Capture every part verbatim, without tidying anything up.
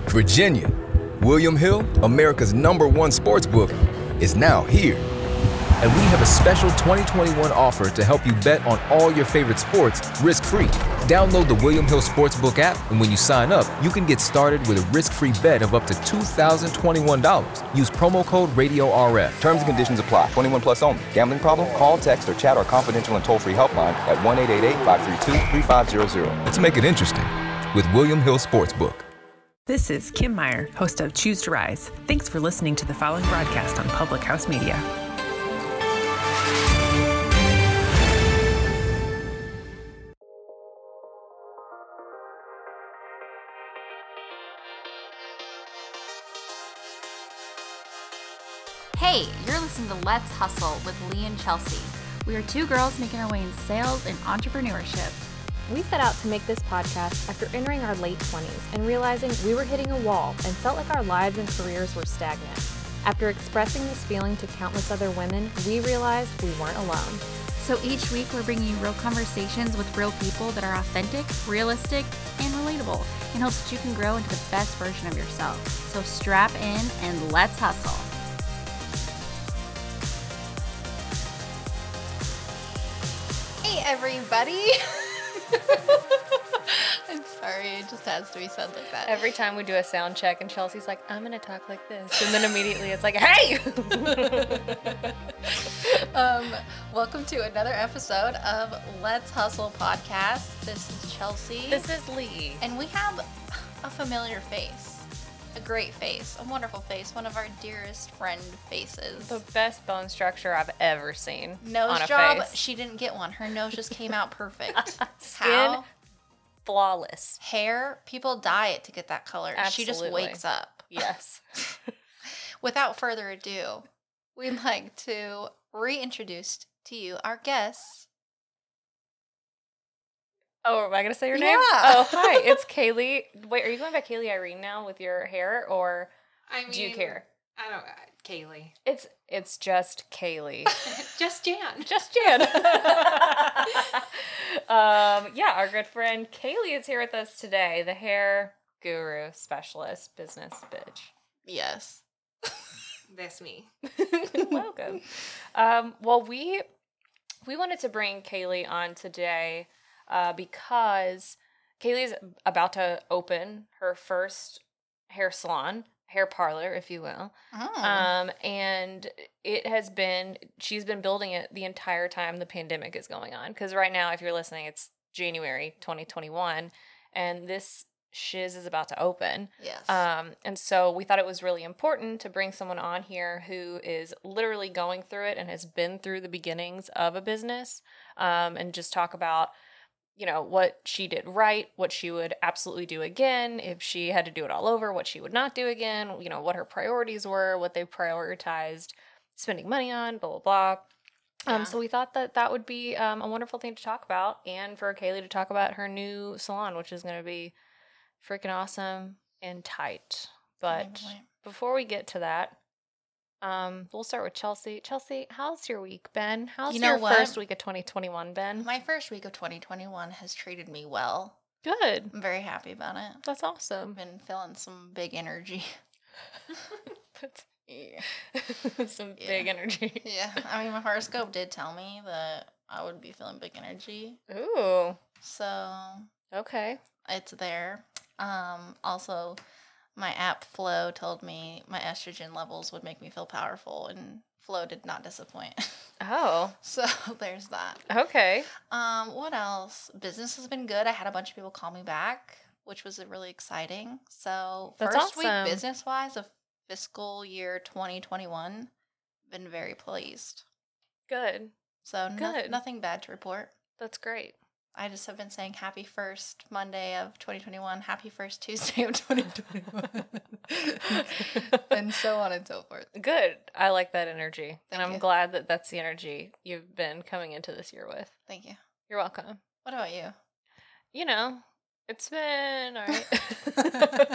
Virginia, William Hill, America's number one sports book, is now here. And we have a special twenty twenty-one offer to help you bet on all your favorite sports risk-free. Download the William Hill Sportsbook app, and when you sign up, you can get started with a risk-free bet of up to two thousand twenty-one dollars. Use promo code Radio R F. Terms and conditions apply. twenty-one plus only. Gambling problem? Call, text, or chat our confidential and toll-free helpline at one eight eight eight, five three two, three five zero zero. Let's make it interesting with William Hill Sportsbook. This is Kim Meyer, host of Choose to Rise. Thanks for listening to the following broadcast on Public House Media. Hey, you're listening to Let's Hustle with Lee and Chelsea. We are two girls making our way in sales and entrepreneurship. We set out to make this podcast after entering our late twenties and realizing we were hitting a wall and felt like our lives and careers were stagnant. After expressing this feeling to countless other women, we realized we weren't alone. So each week we're bringing you real conversations with real people that are authentic, realistic, and relatable in hopes that you can grow into the best version of yourself. So strap in and let's hustle. Hey everybody! I'm sorry, it just has to be said like that. Every time we do a sound check and Chelsea's like, I'm going to talk like this. And then immediately it's like, hey! um, welcome to another episode of Let's Hustle podcast. This is Chelsea. This is Lee. And we have a familiar face. A great face. A wonderful face. One of our dearest friend faces. The best bone structure I've ever seen. Nose on a job, face. she didn't get one. Her nose just came out perfect. Skin, How? flawless. Hair, people dye it to get that color. Absolutely. She just wakes up. Yes. Without further ado, we'd like to reintroduce to you our guests. Oh, am I going to say your Yeah. name? Oh, hi. It's Kaylee. Wait, are you going by Kaylee Irene now with your hair, or I mean, do you care? I don't, uh, Kaylee. It's it's just Kaylee. Just Jan. Just Jan. um, yeah, our good friend Kaylee is here with us today, the hair guru, specialist, business bitch. Yes. That's me. Welcome. Um, well, we we wanted to bring Kaylee on today uh, because Kaylee's about to open her first hair salon, hair parlor, if you will. Oh. Um, and it has been, she's been building it the entire time the pandemic is going on. Because right now, if you're listening, it's January twenty twenty-one, and this shiz is about to open. Yes. Um, and so we thought it was really important to bring someone on here who is literally going through it and has been through the beginnings of a business, um, and just talk about, you know, what she did right, what she would absolutely do again, if she had to do it all over, what she would not do again, you know, what her priorities were, what they prioritized spending money on, blah, blah, blah. Um, Yeah. so we thought that that would be um, a wonderful thing to talk about, and for Kaylee to talk about her new salon, which is going to be freaking awesome and tight. But Right. before we get to that, um, we'll start with Chelsea. Chelsea, how's your week been? How's You know your what? first week of twenty twenty-one been? My first week of twenty twenty-one has treated me well. Good. I'm very happy about it. That's I've awesome. been feeling some big energy. That's Yeah. some Yeah. big energy. Yeah. I mean, my horoscope did tell me that I would be feeling big energy. Ooh. So Okay. it's there. Um, also, my app Flow told me my estrogen levels would make me feel powerful, and Flow did not disappoint. Oh. So there's that. Okay. Um, what else? Business has been good. I had a bunch of people call me back, which was really exciting. So That's first awesome. week business wise of fiscal year twenty twenty-one, been very pleased. Good. So no, Good. nothing bad to report. That's great. I just have been saying happy first Monday of twenty twenty-one, happy first Tuesday of twenty twenty-one, and so on and so forth. Good. I like that energy. Thank and I'm you. glad that that's the energy you've been coming into this year with. Thank you. You're welcome. What about you? You know, it's been all right.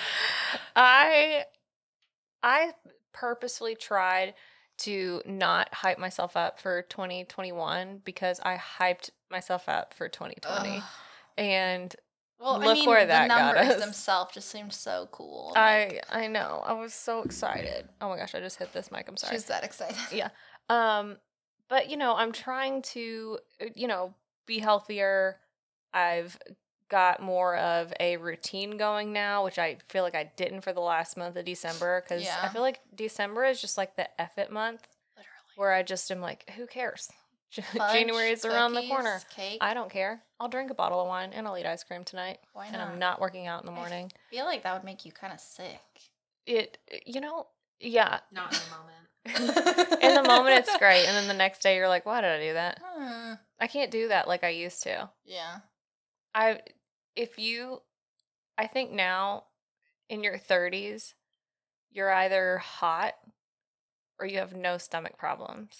I I purposefully tried to not hype myself up for twenty twenty-one because I hyped myself up for twenty twenty. Ugh. And Well, look I mean, where the that got numbers us. themselves just seemed so cool. I I know. I was so excited. Oh my gosh, I just hit this mic. I'm sorry. She's that excited. Yeah. Um, but you know, I'm trying to, uh, you know, be healthier. I've got more of a routine going now, which I feel like I didn't for the last month of December because I Yeah. feel like December is just like the F it month Literally. where I just am like, who cares? Fudge, January is around the cookies, corner. Cake. I don't care. I'll drink a bottle of wine and I'll eat ice cream tonight. Why And not? I'm not working out in the morning. I feel like that would make you kind of sick. It, you know, yeah. Not in the moment. In the moment, it's great. And then the next day, you're like, why did I do that? Hmm. I can't do that like I used to. Yeah. I, if you, I think now in your thirties, you're either hot or you have no stomach problems.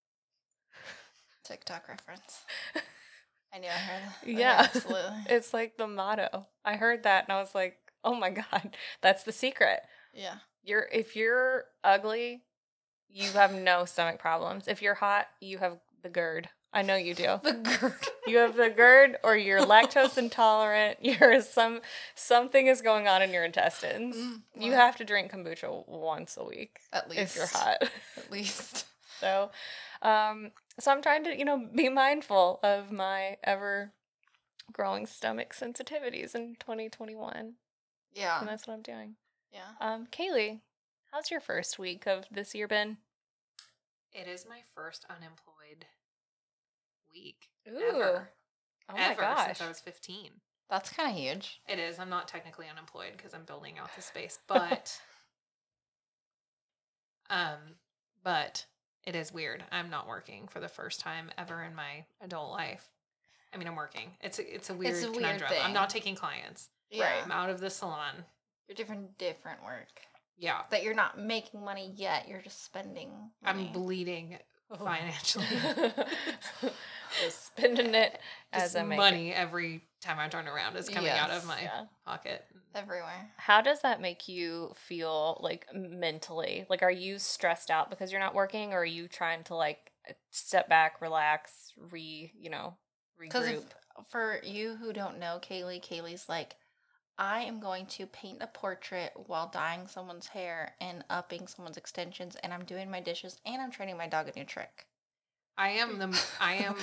TikTok reference. I knew I heard that. Yeah. Absolutely. It's like the motto. I heard that and I was like, oh my God, that's the secret. Yeah. You're, if you're ugly, you have no stomach problems. If you're hot, you have the GERD. I know you do. The GERD. You have the GERD or you're lactose intolerant. You're some something is going on in your intestines. Mm, You well. have to drink kombucha once a week At least. if you're hot. At least. So, um, so I'm trying to, you know, be mindful of my ever growing stomach sensitivities in twenty twenty-one. Yeah. And that's what I'm doing. Yeah. Um, Kaylee, how's your first week of this year been? It is my first unemployed week Ooh. ever. Oh my ever gosh. since I was fifteen. That's kind of huge. It is. I'm not technically unemployed because I'm building out the space, but um, but it is weird. I'm not working for the first time ever in my adult life. I mean, I'm working. It's a, it's a weird It's a weird conundrum. thing. I'm not taking clients. Yeah. I'm out of the salon. You're different, different work. Yeah, That you're not making money yet. You're just spending money. I'm bleeding financially. Just spending it as Just I make money it. every time I turn around is coming out Yes. of my Yeah. pocket. everywhere. How does that make you feel, like, mentally? Like, are you stressed out because you're not working, or are you trying to, like, step back, relax, re, you know, Because regroup? for you who don't know Kaylee, Kaylee's like, I am going to paint a portrait while dyeing someone's hair and upping someone's extensions, and I'm doing my dishes, and I'm training my dog a new trick. I am the I am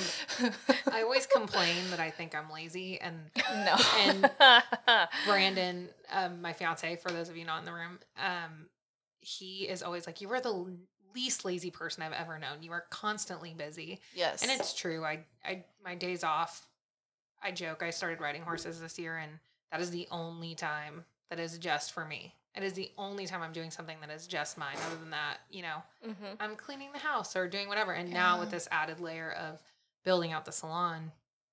I always complain that I think I'm lazy, and No. and Brandon, um, my fiance, for those of you not in the room, um, he is always like, you are the least lazy person I've ever known. You are constantly busy. Yes. And it's true. I, I, my days off, I joke, I started riding horses this year, and that is the only time that is just for me. It is the only time I'm doing something that is just mine. Other than that, you know, Mhm. I'm cleaning the house or doing whatever. And now with this added layer of building out the salon,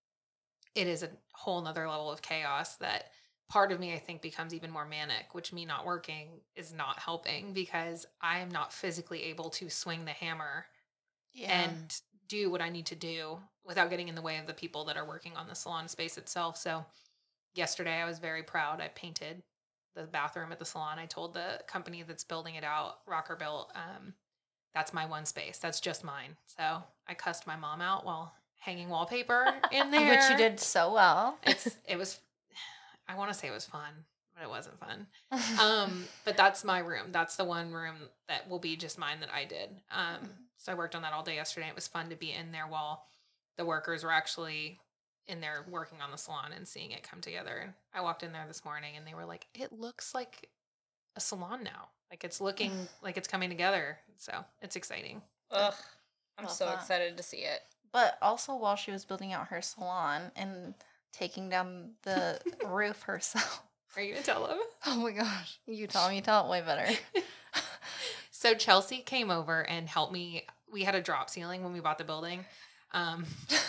it is a whole nother level of chaos that part of me, I think, becomes even more manic, which me not working is not helping because I am not physically able to swing the hammer yeah. and do what I need to do without getting in the way of the people that are working on the salon space itself. So yesterday I was very proud. I painted the bathroom at the salon. I told the company that's building it out, Rocker Built, um, that's my one space. That's just mine. So I cussed my mom out while hanging wallpaper in there. Which you did so well. It's, it was, I want to say it was fun, but it wasn't fun. Um, but that's my room. That's the one room that will be just mine that I did. Um, so I worked on that all day yesterday. It was fun to be in there while the workers were actually in there working on the salon and seeing it come together. And I walked in there this morning and they were like, it looks like a salon now. Like it's looking like it's coming together. So it's exciting. Ugh. I'm Love so that. excited to see it. But also while she was building out her salon and taking down the roof herself. Are you going to tell them? Oh my gosh. You tell me, you tell it way better. So Chelsea came over and helped me. We had a drop ceiling when we bought the building. Um,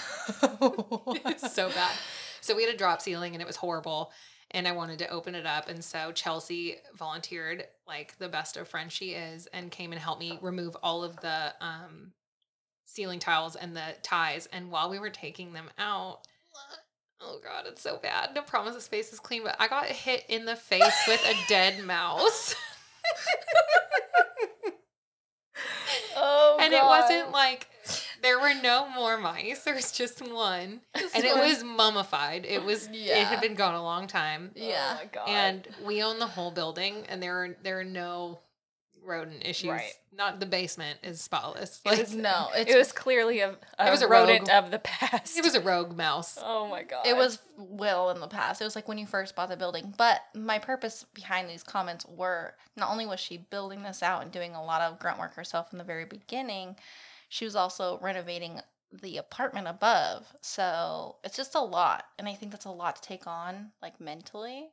it was so bad. So we had a drop ceiling and it was horrible. And I wanted to open it up. And so Chelsea volunteered, like the best of friends she is, and came and helped me remove all of the um, ceiling tiles and the ties. And while we were taking them out, oh God, it's so bad. No promise the space is clean, but I got hit in the face with a dead mouse. Oh, And it wasn't like there were no more mice. There was just one. Just and it one. was mummified. It was, it Yeah. had been gone a long time. Yeah. Oh my god. And we own the whole building, and there are, there are no rodent issues. Right. Not the basement is spotless. It Like, was No, it's, it was clearly a, a, It was a rodent rogue. of the past. it was a rogue mouse. Oh my god. it was well in the past. It was like when you first bought the building. But my purpose behind these comments were not only was she building this out and doing a lot of grunt work herself in the very beginning, she was also renovating the apartment above. So it's just a lot. And I think that's a lot to take on, like mentally.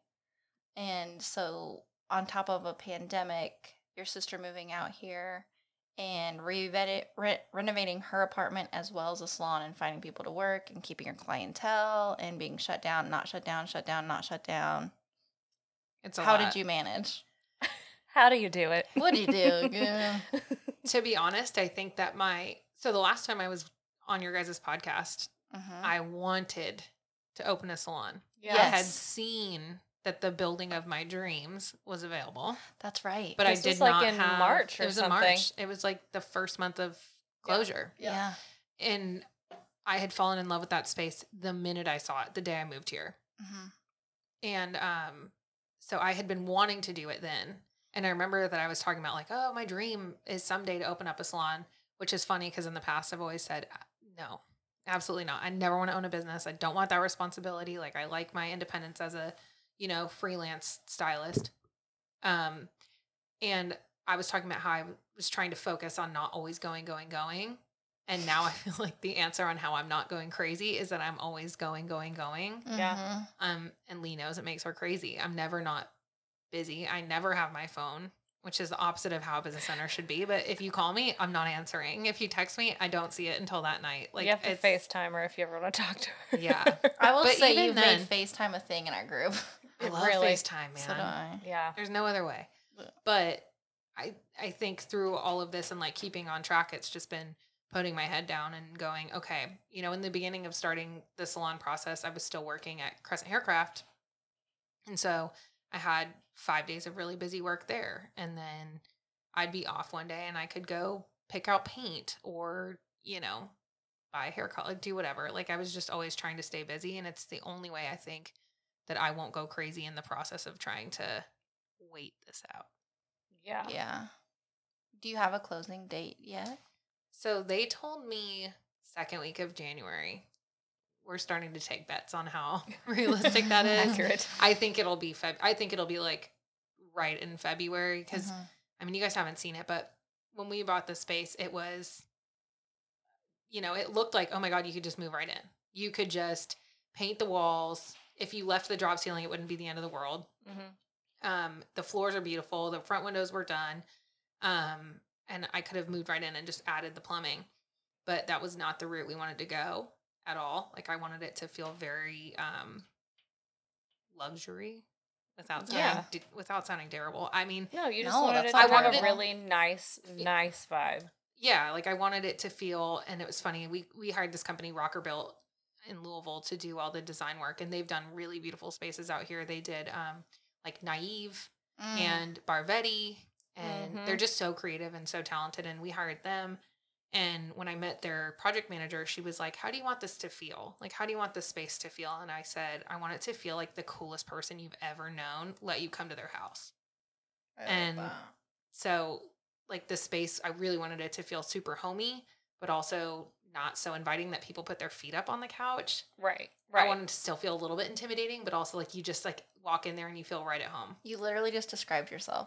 And so on top of a pandemic, your sister moving out here and re- re- renovating her apartment as well as a salon and finding people to work and keeping your clientele and being shut down, not shut down, shut down, not shut down. It's a How lot. did you manage? How do you do it? What did you do? Yeah. To be honest, I think that my, so the last time I was on your guys' podcast, Mhm. I wanted to open a salon. Yeah. I had Yes. seen that the building of my dreams was available, That's right. but This I did was, like, not in have, March or it was in something. March. It was like the first month of closure. yeah. And I had fallen in love with that space the minute I saw it, the day I moved here. Mhm. And um, so I had been wanting to do it then. And I remember that I was talking about like, oh, my dream is someday to open up a salon, which is funny because in the past I've always said, no, absolutely not. I never want to own a business. I don't want that responsibility. Like I like my independence as a, you know, freelance stylist. Um, and I was talking about how I was trying to focus on not always going, going, going. And now I feel like the answer on how I'm not going crazy is that I'm always going, going, going. Yeah. Mhm. Um, and Lee knows it makes her crazy. I'm never not busy. I never have my phone, which is the opposite of how a business owner should be. But if you call me, I'm not answering. If you text me, I don't see it until that night. Like you have to it's, FaceTime her if you ever want to talk to her. Yeah. I will But say even you've then- made FaceTime a thing in our group. I It love really- FaceTime, man. So do I. Yeah. There's no other way. But I I think through all of this and like keeping on track, it's just been putting my head down and going, okay, you know, in the beginning of starting the salon process, I was still working at Crescent Haircraft. And so I had five days of really busy work there. And then I'd be off one day and I could go pick out paint or, you know, buy a hair color, do whatever. Like I was just always trying to stay busy. And it's the only way I think that I won't go crazy in the process of trying to wait this out. Yeah. Yeah. Do you have a closing date yet? So they told me second week of January. We're starting to take bets on how realistic that is. Accurate. I think it'll be Feb. I think it'll be like right in February because Mhm. I mean you guys haven't seen it, but when we bought the space, it was, you know, it looked like, oh my god, you could just move right in. You could just paint the walls. If you left the drop ceiling, it wouldn't be the end of the world. Mm-hmm. Um, the floors are beautiful. The front windows were done. Um, and I could have moved right in and just added the plumbing, but that was not the route we wanted to go at all. Like I wanted it to feel very, um, luxury without sounding, Yeah. d- without sounding terrible. I mean, No, you just No, wanted that's it not to have terrible. a really nice, nice vibe. yeah, like I wanted it to feel, and it was funny. We, we hired this company Rockerbuilt in Louisville to do all the design work, and they've done really beautiful spaces out here. They did, um, like Naive Mm. and Barvetti, and Mhm. they're just so creative and so talented. And we hired them. And when I met their project manager, she was like, how do you want this to feel? Like, how do you want this space to feel? And I said, I want it to feel like the coolest person you've ever known let you come to their house. I love and- that. So, like, the space, I really wanted it to feel super homey, but also not so inviting that people put their feet up on the couch. Right. I Right. wanted to still feel a little bit intimidating, but also like you just like walk in there and you feel right at home. You literally just described yourself.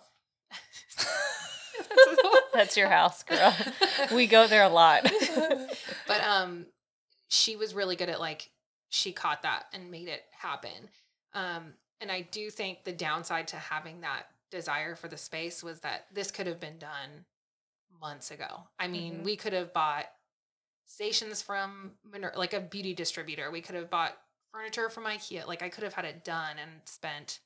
That's your house, girl. We go there a lot. But um she was really good at like she caught that and made it happen. Um and I do think the downside to having that desire for the space was that this could have been done months ago. I mean, Mhm. we could have bought stations from Miner- like a beauty distributor. We could have bought furniture from IKEA. Like I could have had it done and spent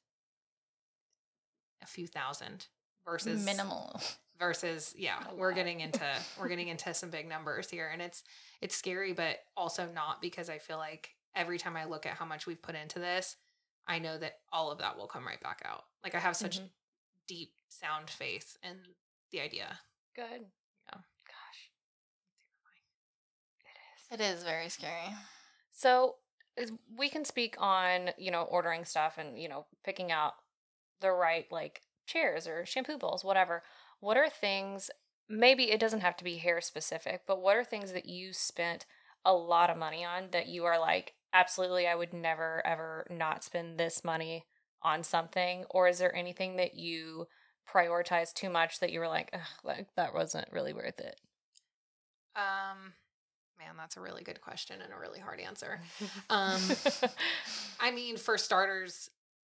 a few thousand versus Minimal. versus yeah, A we're lot. getting into we're getting into some big numbers here, and it's it's scary, but also not, because I feel like every time I look at how much we've put into this, I know that all of that will come right back out. Like I have such Mhm. deep sound faith in the idea. Good. Yeah. Gosh. It is very scary. So is- we can speak on, you know, ordering stuff and, you know, picking out the right like chairs or shampoo bowls, whatever. What are things, maybe it doesn't have to be hair specific, but what are things that you spent a lot of money on that you are like, absolutely, I would never, ever not spend this money on something? Or is there anything that you prioritize too much that you were like, Ugh, like that wasn't really worth it? Um, man, that's a really good question and a really hard answer. Um, I mean, for starters,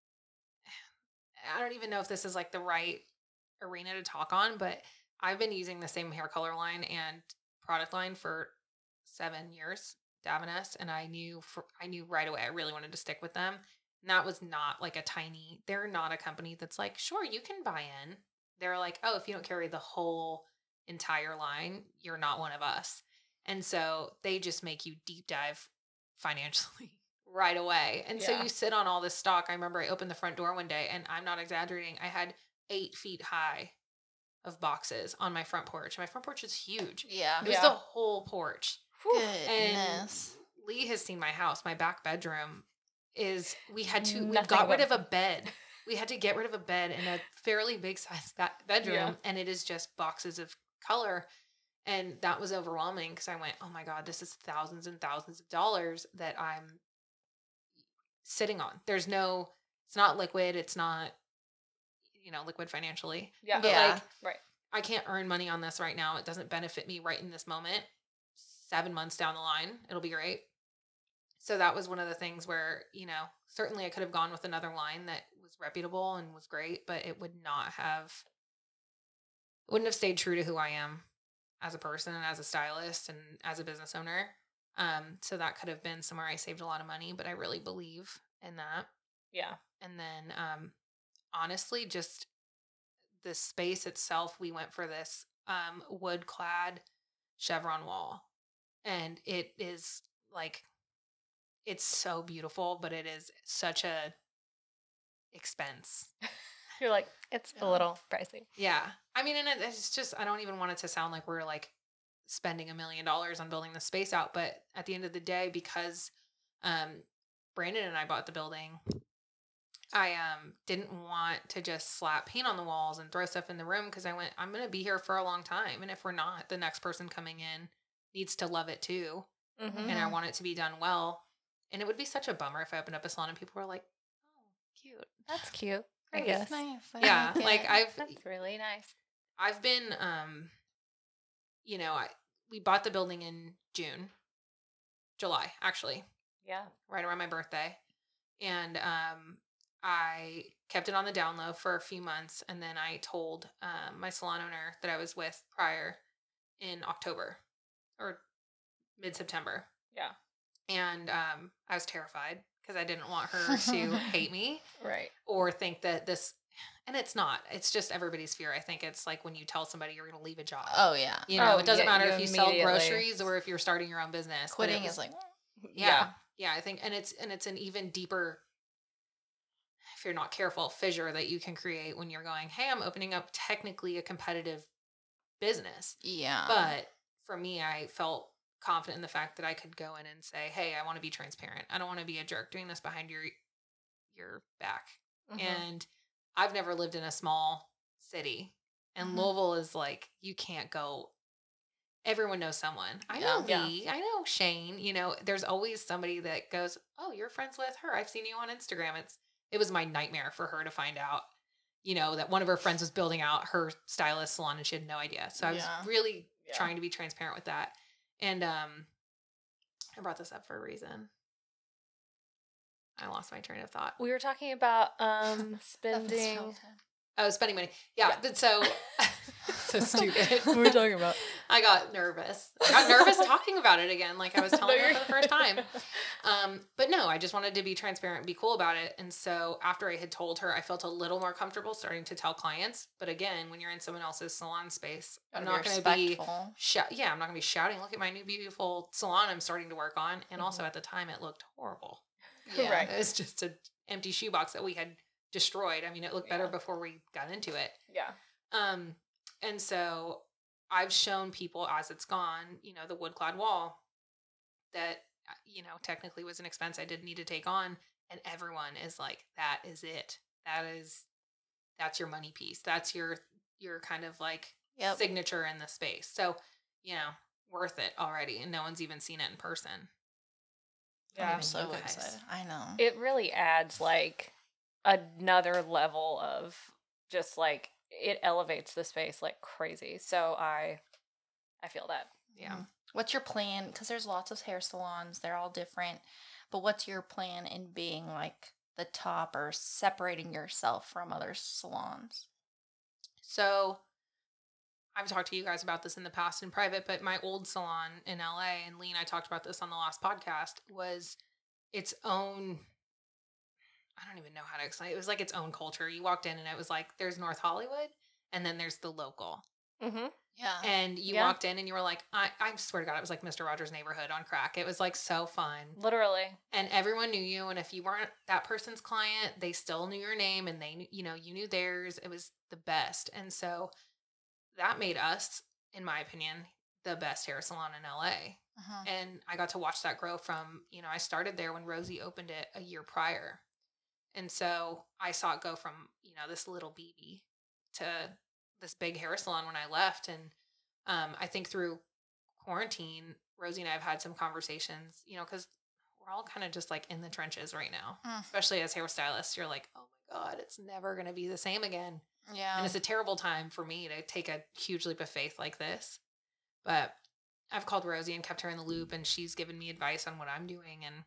I don't even know if this is like the right arena to talk on, but I've been using the same hair color line and product line for seven years, Davines, and I knew for, I knew right away I really wanted to stick with them. And that was not like a tiny, they're not a company that's like, sure, you can buy in. They're like, oh, if you don't carry the whole entire line, you're not one of us. And so they just make you deep dive financially right away. And Yeah. so you sit on all this stock. I remember I opened the front door one day, and I'm not exaggerating, I had eight feet high of boxes on my front porch. My front porch is huge. Yeah. It was Yeah. the whole porch. Goodness. And Lee has seen my house. My back bedroom is, we had to, we Nothing got rid but- of a bed. We had to get rid of a bed in a fairly big size ba- bedroom. Yeah. And it is just boxes of color. And that was overwhelming because I went, oh my God, this is thousands and thousands of dollars that I'm sitting on. There's no, it's not liquid. It's not, you know, liquid financially. Yeah. But Yeah. like, Right. I can't earn money on this right now. It doesn't benefit me right in this moment. Seven months down the line, it'll be great. So that was one of the things where, you know, certainly I could have gone with another line that was reputable and was great, but it would not have, wouldn't have stayed true to who I am as a person and as a stylist and as a business owner. Um, so that could have been somewhere I saved a lot of money, but I really believe in that. Yeah. And then, um, honestly, just the space itself, we went for this um, wood clad chevron wall. And it is like, it's so beautiful, but it is such a expense. You're like, it's a Yeah. little pricey. Yeah. I mean, and it, it's just, I don't even want it to sound like we're like spending a million dollars on building the space out. But at the end of the day, because um, Brandon and I bought the building, I um didn't want to just slap paint on the walls and throw stuff in the room because I went, I'm going to be here for a long time. And if we're not, the next person coming in needs to love it too. Mm-hmm. And I want it to be done well. And it would be such a bummer if I opened up a salon and people were like, oh, cute. That's cute. I Like, guess. That's nice. I Yeah. like Like it. I've, That's really nice. I've been, um, you know, I, we bought the building in June, July, actually, Yeah. right around my birthday. And, um, I kept it on the down low for a few months. And then I told, um, my salon owner that I was with prior in October or mid-September. Yeah. And, um, I was terrified because I didn't want her to hate me Right. or think that this, and it's not, it's just everybody's fear. I think it's like when you tell somebody you're going to leave a job. Oh yeah. You know, Oh, it doesn't yeah, matter you if you sell immediately- groceries or if you're starting your own business. but it Quitting was- is like yeah, yeah, I think, and it's, and it's an even deeper, if you're not careful, fissure that you can create when you're going, hey, I'm opening up technically a competitive business. yeah. But for me, I felt confident in the fact that I could go in and say, hey, I want to be transparent. I don't want to be a jerk doing this behind your, your back. Mhm. And I've never lived in a small city. And Mhm. Louisville is like, you can't go. Everyone knows someone. I know Yeah. Lee. I know Shane. You know, there's always somebody that goes, oh, you're friends with her. I've seen you on Instagram. It's It was my nightmare for her to find out, you know, that one of her friends was building out her stylist salon and she had no idea. So I was Yeah. really Yeah. trying to be transparent with that. And um, I brought this up for a reason. I lost my train of thought. We were talking about um Happens spending. all the time. Oh, spending money. Yeah. Yeah. But so, so stupid. What were we talking about? I got nervous. I got nervous talking about it again, like I was telling her you're for the first time. Um, but no, I just wanted to be transparent and be cool about it. And so after I had told her, I felt a little more comfortable starting to tell clients. But again, when you're in someone else's salon space, I'm Gotta not be going to be, respectful. shou- yeah, I'm not going to be shouting, look at my new beautiful salon I'm starting to work on. And also Mhm. at the time, it looked horrible. Yeah. Right. It was just an empty shoebox that we had destroyed. I mean, it looked better Yeah. before we got into it. Yeah. Um, and so I've shown people as it's gone, you know, the wood clad wall. that, you know, technically was an expense I didn't need to take on. And everyone is like, that is it. That is, that's your money piece. That's your, your kind of like Yep. signature in the space. So, you know, worth it already. And no one's even seen it in person. Not Yeah. even I'm so you guys. excited. I know. It really adds like another level of just like it elevates the space like crazy. So I I feel that. Yeah. Mhm. What's your plan? Because there's lots of hair salons. They're all different. But what's your plan in being like the top or separating yourself from other salons? So I've talked to you guys about this in the past in private, but my old salon in L A, and Lee and I talked about this on the last podcast, was its own, I don't even know how to explain it. It was like its own culture. You walked in and it was like, there's North Hollywood and then there's the local. Mm-hmm. Yeah. And you Yeah. walked in and you were like, I, I swear to God, it was like Mister Rogers' Neighborhood on crack. It was like so fun. Literally. And everyone knew you. And if you weren't that person's client, they still knew your name and they, knew, you know, you knew theirs. It was the best. And so that made us, in my opinion, the best hair salon in L A. Uh-huh. And I got to watch that grow from, you know, I started there when Rosie opened it a year prior. And so I saw it go from, you know, this little B B to this big hair salon when I left. And um, I think through quarantine, Rosie and I have had some conversations, you know, because we're all kind of just like in the trenches right now, Mm. especially as hairstylists. You're like, oh my God, it's never going to be the same again. Yeah. And it's a terrible time for me to take a huge leap of faith like this. But I've called Rosie and kept her in the loop, and she's given me advice on what I'm doing. And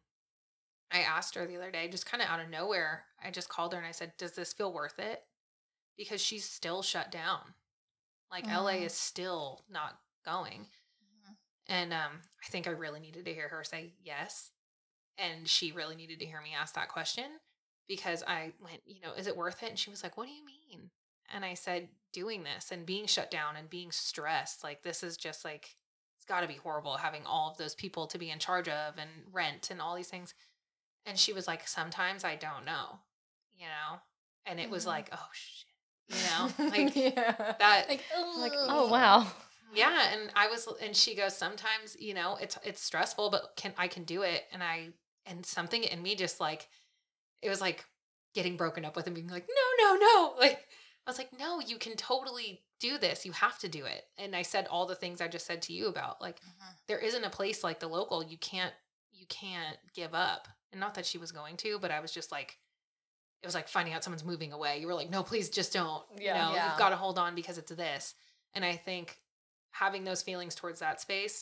I asked her the other day, just kind of out of nowhere, I just called her and I said, does this feel worth it? Because she's still shut down. Like Mhm. L A is still not going. Mhm. And um, I think I really needed to hear her say yes. And she really needed to hear me ask that question, because I went, you know, is it worth it? And she was like, what do you mean? And I said, doing this and being shut down and being stressed, like this is just like, it's got to be horrible having all of those people to be in charge of and rent and all these things. And she was like, sometimes I don't know, you know? And it was Mhm. like, oh shit, you know, like yeah. that. Like, Like, ugh. oh wow. Yeah. And I was, and she goes, sometimes, you know, it's, it's stressful, but can, I can do it. And I, and something in me just like, it was like getting broken up with and being like, no, no, no. Like, I was like, no, you can totally do this. You have to do it. And I said all the things I just said to you about, like, Mhm. there isn't a place like the local. You can't, you can't give up. And not that she was going to, but I was just like, it was like finding out someone's moving away. You were like, no, please just don't, Yeah. you know, Yeah. you've got to hold on because it's this. And I think having those feelings towards that space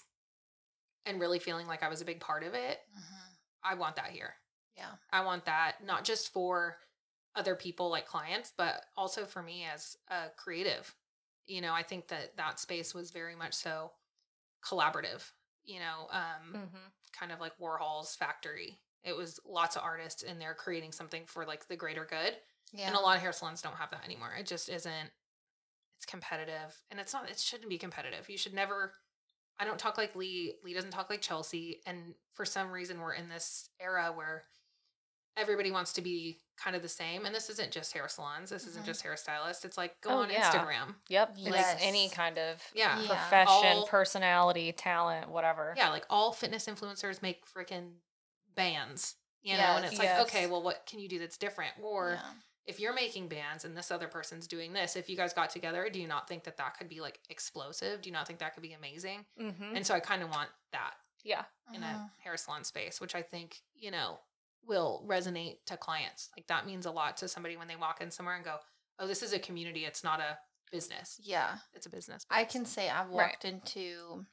and really feeling like I was a big part of it, Mhm. I want that here. Yeah. I want that not just for other people like clients, but also for me as a creative. You know, I think that that space was very much so collaborative, you know, um, Mm-hmm. kind of like Warhol's factory. It was lots of artists in there creating something for like the greater good. Yeah. And a lot of hair salons don't have that anymore. It just isn't, it's competitive, and it's not, it shouldn't be competitive. You should never, I don't talk like Lee. Lee doesn't talk like Chelsea. And for some reason, we're in this era where everybody wants to be kind of the same. And this isn't just hair salons. This isn't Mhm. just hairstylists. It's like go Oh, on yeah. Instagram. Yep. Yes. Like any kind of Yeah. Yeah. profession, All- personality, talent, whatever. Yeah. Like all fitness influencers make freaking bands, you know? Yes. And it's like, Yes. okay, well, what can you do that's different? Or Yeah. if you're making bands and this other person's doing this, if you guys got together, do you not think that that could be like explosive? Do you not think that could be amazing? Mm-hmm. And so I kind of want that Yeah. in Mhm. a hair salon space, which I think, you know, will resonate to clients. Like that means a lot to somebody when they walk in somewhere and go, oh, this is a community. It's not a business. Yeah. It's a business. I place." can say I've Right. walked into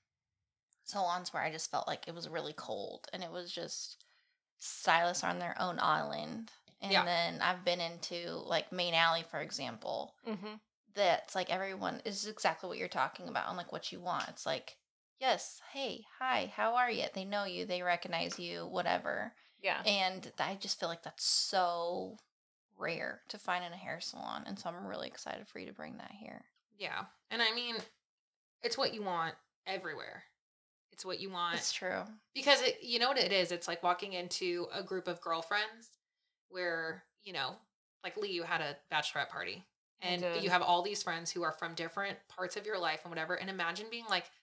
salons where I just felt like it was really cold and it was just stylists on their own island. And Yeah. then I've been into like Main Alley, for example. Mm-hmm. That's like everyone is exactly what you're talking about and like what you want. It's like, yes, hey, hi, how are you? They know you, they recognize you, whatever. Yeah. And I just feel like that's so rare to find in a hair salon. And so I'm really excited for you to bring that here. Yeah. And I mean, it's what you want everywhere. It's what you want. It's true. Because it, you know what it is? It's like walking into a group of girlfriends where, you know, like Lee, you had a bachelorette party. I And did. you have all these friends who are from different parts of your life and whatever. And imagine being like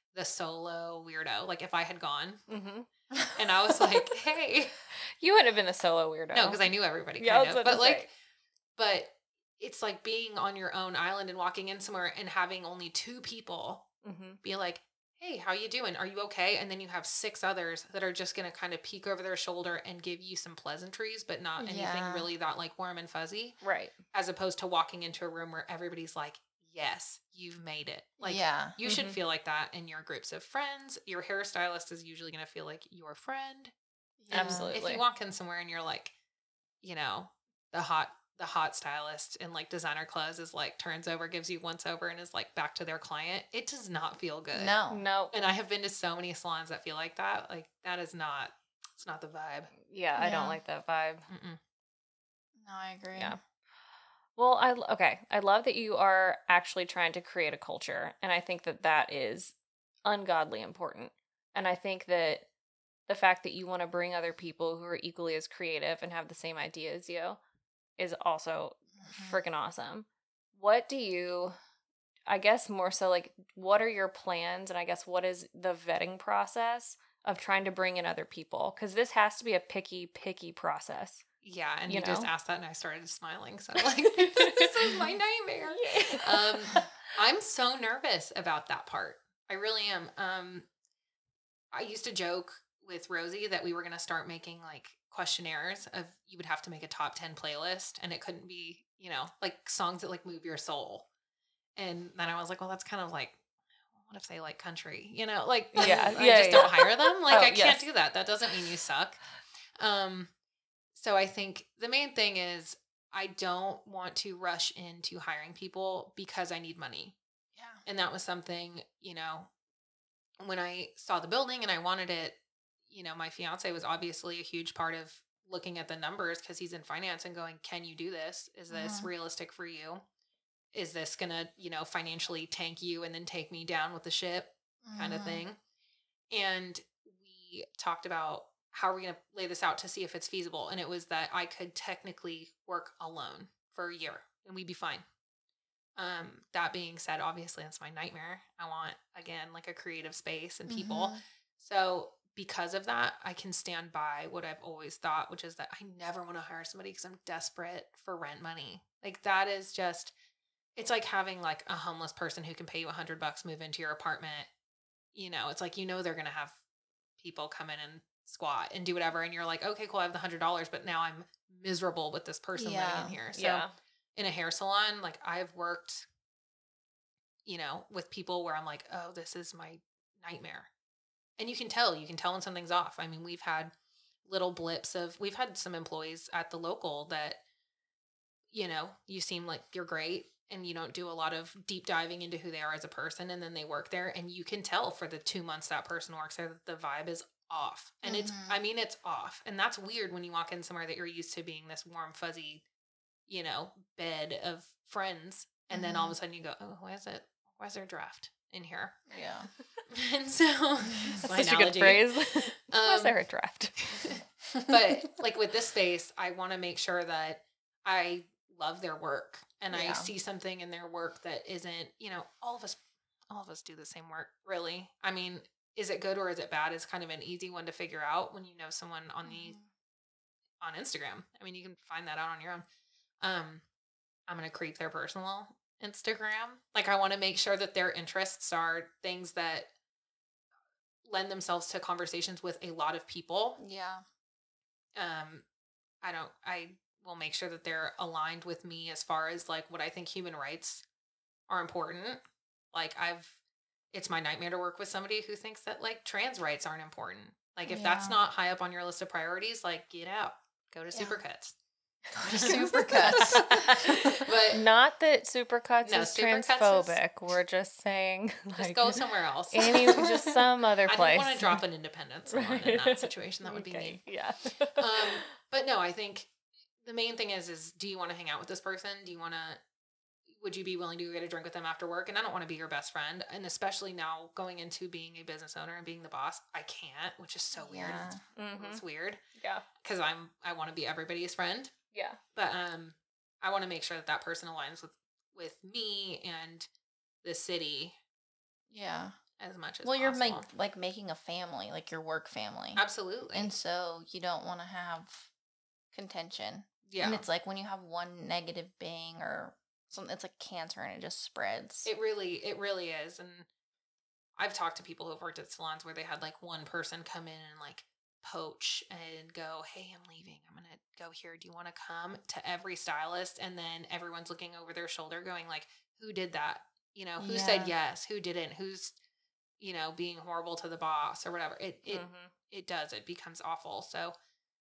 the solo weirdo. Like if I had gone Mm-hmm. and I was like, hey, You wouldn't have been the solo weirdo. no, because I knew everybody Yeah, kind I was of, about but to like, say. but it's like being on your own island and walking in somewhere and having only two people Mm-hmm. be like, hey, how you doing? Are you okay? And then you have six others that are just going to kind of peek over their shoulder and give you some pleasantries, but not anything Yeah. really that like warm and fuzzy, Right. as opposed to walking into a room where everybody's like, yes, you've made it. Like, yeah. you should Mhm. feel like that in your groups of friends. Your hairstylist is usually going to feel like your friend. And Absolutely. if you walk in somewhere and you're like, you know, the hot the hot stylist in like designer clothes is like turns over, gives you once over and is like back to their client, it does not feel good. No. No. And I have been to so many salons that feel like that. Like that is not, it's not the vibe. Yeah, I Yeah. don't like that vibe. Mm-mm. No, I agree. Yeah. Well, I okay. I love that you are actually trying to create a culture, and I think that that is ungodly important. And I think that the fact that you want to bring other people who are equally as creative and have the same idea as you is also Mhm. freaking awesome. What do you I guess more so like what are your plans and I guess what is the vetting process of trying to bring in other people? Cuz this has to be a picky picky process. Yeah. And You you, just know? asked that and I started smiling. So I'm like, this is my nightmare. Um, I'm so nervous about that part. I really am. Um, I used to joke with Rosie that we were going to start making like questionnaires of you would have to make a top ten playlist and it couldn't be, you know, like songs that like move your soul. And then I was like, well, that's kind of like, what if they like country, you know, like, Yeah, I yeah, just yeah. don't hire them. Like Oh, I can't yes. do that. That doesn't mean you suck. Um, so I think the main thing is I don't want to rush into hiring people because I need money. Yeah. And that was something, you know, when I saw the building and I wanted it, you know, my fiance was obviously a huge part of looking at the numbers because he's in finance and going, can you do this? Is this Mhm. realistic for you? Is this going to, you know, financially tank you and then take me down with the ship kind of Mhm. thing? And we talked about how are we going to lay this out to see if it's feasible. And it was that I could technically work alone for a year and we'd be fine. Um, that being said, obviously that's my nightmare. I want, again, like a creative space and people. Mhm. So because of that, I can stand by what I've always thought, which is that I never want to hire somebody because I'm desperate for rent money. Like that is just, it's like having like a homeless person who can pay you a hundred bucks move into your apartment. You know, it's like, you know, they're going to have people come in and squat and do whatever. And you're like, okay, cool. I have the hundred dollars, but now I'm miserable with this person Yeah. living in here. So Yeah. in a hair salon, like I've worked, you know, with people where I'm like, oh, this is my nightmare. And you can tell, you can tell when something's off. I mean, we've had little blips of, we've had some employees at the local that, you know, you seem like you're great and you don't do a lot of deep diving into who they are as a person. And then they work there and you can tell for the two months that person works there that the vibe is off. And it's, Mhm. I mean, it's off. And that's weird when you walk in somewhere that you're used to being this warm, fuzzy, you know, bed of friends. And then all of a sudden you go, oh, why is it, why is there a draft in here? Yeah. And so That's my such a good analogy. phrase. Why is Um, there a draft? but like with this space, I want to make sure that I love their work and I Yeah. see something in their work that isn't, you know, all of us, all of us do the same work, really. I mean, is it good or is it bad? Is kind of an easy one to figure out when you know someone on the on Instagram. I mean, you can find that out on your own. Um, I'm gonna creep their personal Instagram. Like, I want to make sure that their interests are things that lend themselves to conversations with a lot of people. Yeah. Um, I don't. I will make sure that they're aligned with me as far as like what I think human rights are important. Like, I've. It's my nightmare to work with somebody who thinks that like trans rights aren't important. Like, if that's Yeah. not high up on your list of priorities, like get out, go to Yeah. Supercuts. Go to Supercuts. But Not that Supercuts No, is Supercuts is- transphobic. We're just saying, just like, go somewhere else. any, just some other I place. don't want to drop an independent salon in that situation. That would be Okay, mean. Yeah. Um, but no, I think the main thing is, is do you want to hang out with this person? Do you want to, would you be willing to go get a drink with them after work? And I don't want to be your best friend. And especially now going into being a business owner and being the boss, I can't, which is so weird. Yeah. Mhm. It's weird Yeah. because I'm, I want to be everybody's friend. Yeah. But um, I want to make sure that that person aligns with, with me and the city. Yeah. as much as well, you're possible. make, like making a family, like your work family. Absolutely. And so you don't want to have contention. Yeah. And it's like when you have one negative bang or something, it's like cancer and it just spreads. It really, it really is. And I've talked to people who've worked at salons where they had like one person come in and like poach and go, hey, I'm leaving. I'm going to go here. Do you want to come? To every stylist. And then everyone's looking over their shoulder going like, who did that? You know, who Yeah. said yes? Who didn't? Who's, you know, being horrible to the boss or whatever. It, it, Mhm. it does. It becomes awful. So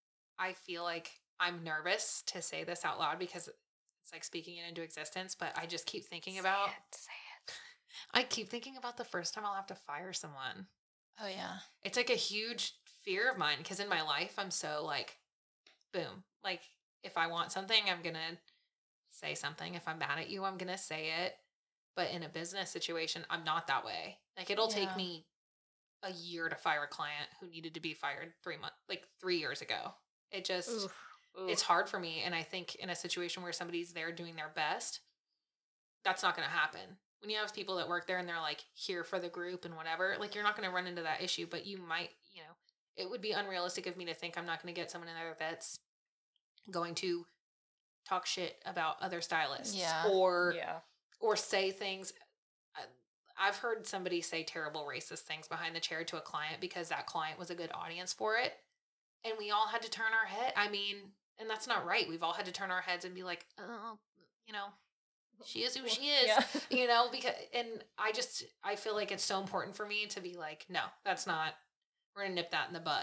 I feel like I'm nervous to say this out loud because it's like speaking it into existence, but I just keep thinking Say about, it, say it. I keep thinking about the first time I'll have to fire someone. Oh, yeah. It's like a huge fear of mine because in my life, I'm so like, boom. Like if I want something, I'm going to say something. If I'm mad at you, I'm going to say it. But in a business situation, I'm not that way. Like it'll Yeah. take me a year to fire a client who needed to be fired three months, like three years ago. It just, Oof. Oof. it's hard for me. And I think in a situation where somebody's there doing their best, that's not going to happen. When you have people that work there and they're like here for the group and whatever, like you're not going to run into that issue, but you might, you know, it would be unrealistic of me to think I'm not going to get someone in there that's going to talk shit about other stylists Yeah. or, Yeah. or say things. uh, I've heard somebody say terrible racist things behind the chair to a client because that client was a good audience for it. And we all had to turn our head. I mean, and that's not right. We've all had to turn our heads and be like, oh, you know, she is who she is, Yeah. you know, because, and I just, I feel like it's so important for me to be like, no, that's not, we're going to nip that in the bud.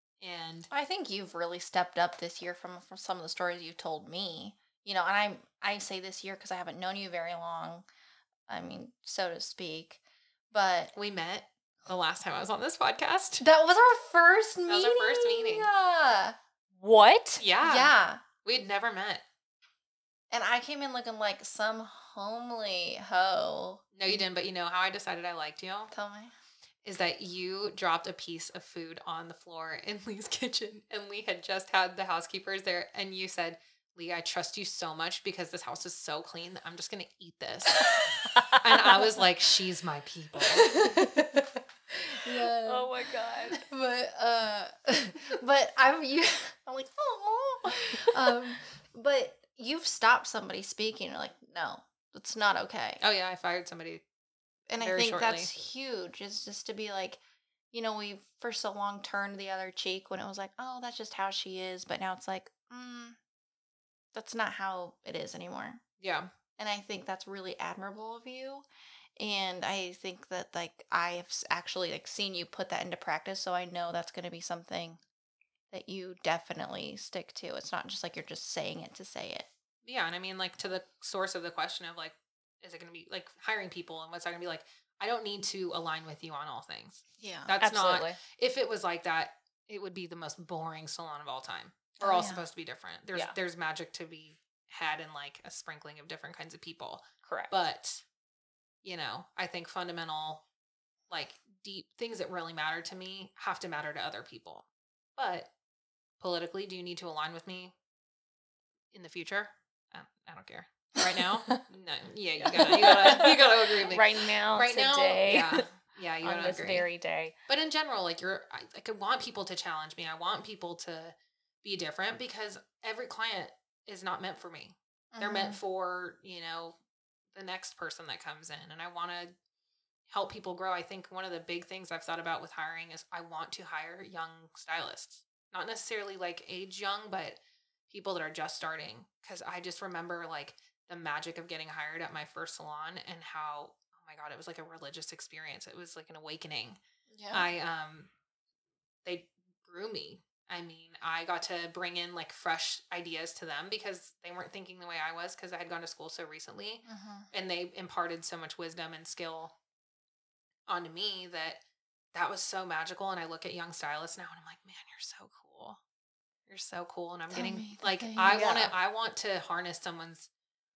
And I think you've really stepped up this year from, from some of the stories you've told me. You know, and I I say this year because I haven't known you very long. I mean, so to speak. But we met the last time I was on this podcast. that was our first meeting. That was our first meeting. Yeah. What? Yeah. Yeah. We'd never met. And I came in looking like some homely hoe. No, you didn't. But you know how I decided I liked you? Tell me. Is that you dropped a piece of food on the floor in Lee's kitchen. And Lee had just had the housekeepers there. And you said, Lee, I trust you so much because this house is so clean that I'm just going to eat this. And I was like, she's my people. Yeah. Oh my god. But uh but I'm you I'm like, oh um but you've stopped somebody speaking. You're like, no, it's not okay. Oh, yeah. I fired somebody. And I very think shortly. that's huge. Is just to be like, you know, we for so long turned the other cheek when it was like, oh, that's just how she is. But now it's like, mm, that's not how it is anymore. Yeah. And I think that's really admirable of you. And I think that like I have s- actually like seen you put that into practice, so I know that's going to be something that you definitely stick to. It's not just like you're just saying it to say it. Yeah. And I mean, like, to the source of the question of like, is it going to be like hiring people and what's that going to be like? I don't need to align with you on all things. Yeah. That's Absolutely. not, if it was like that, it would be the most boring salon of all time. We're Oh, all yeah. supposed to be different. There's, Yeah. there's magic to be had in like a sprinkling of different kinds of people. Correct. But, you know, I think fundamental, like deep things that really matter to me have to matter to other people. But politically, do you need to align with me in the future? I, I don't care. Right now? No. Yeah, you gotta, you gotta, you gotta agree with me. right now, Right now, today, yeah. Yeah, you on gotta this agree. very day. But in general, like you're, I, like, I want people to challenge me. I want people to be different because every client is not meant for me. They're meant for, you know, the next person that comes in. And I want to help people grow. I think one of the big things I've thought about with hiring is I want to hire young stylists. Not necessarily like age young, but people that are just starting. Because I just remember like the magic of getting hired at my first salon and how, oh my God, it was like a religious experience. It was like an awakening. Yeah. I, um, they grew me. I mean, I got to bring in like fresh ideas to them because they weren't thinking the way I was because I had gone to school so recently Mhm. and they imparted so much wisdom and skill onto me that that was so magical. And I look at young stylists now and I'm like, man, you're so cool. You're so cool. And I'm Tell getting me the like, thing. I want Yeah. to, I want to harness someone's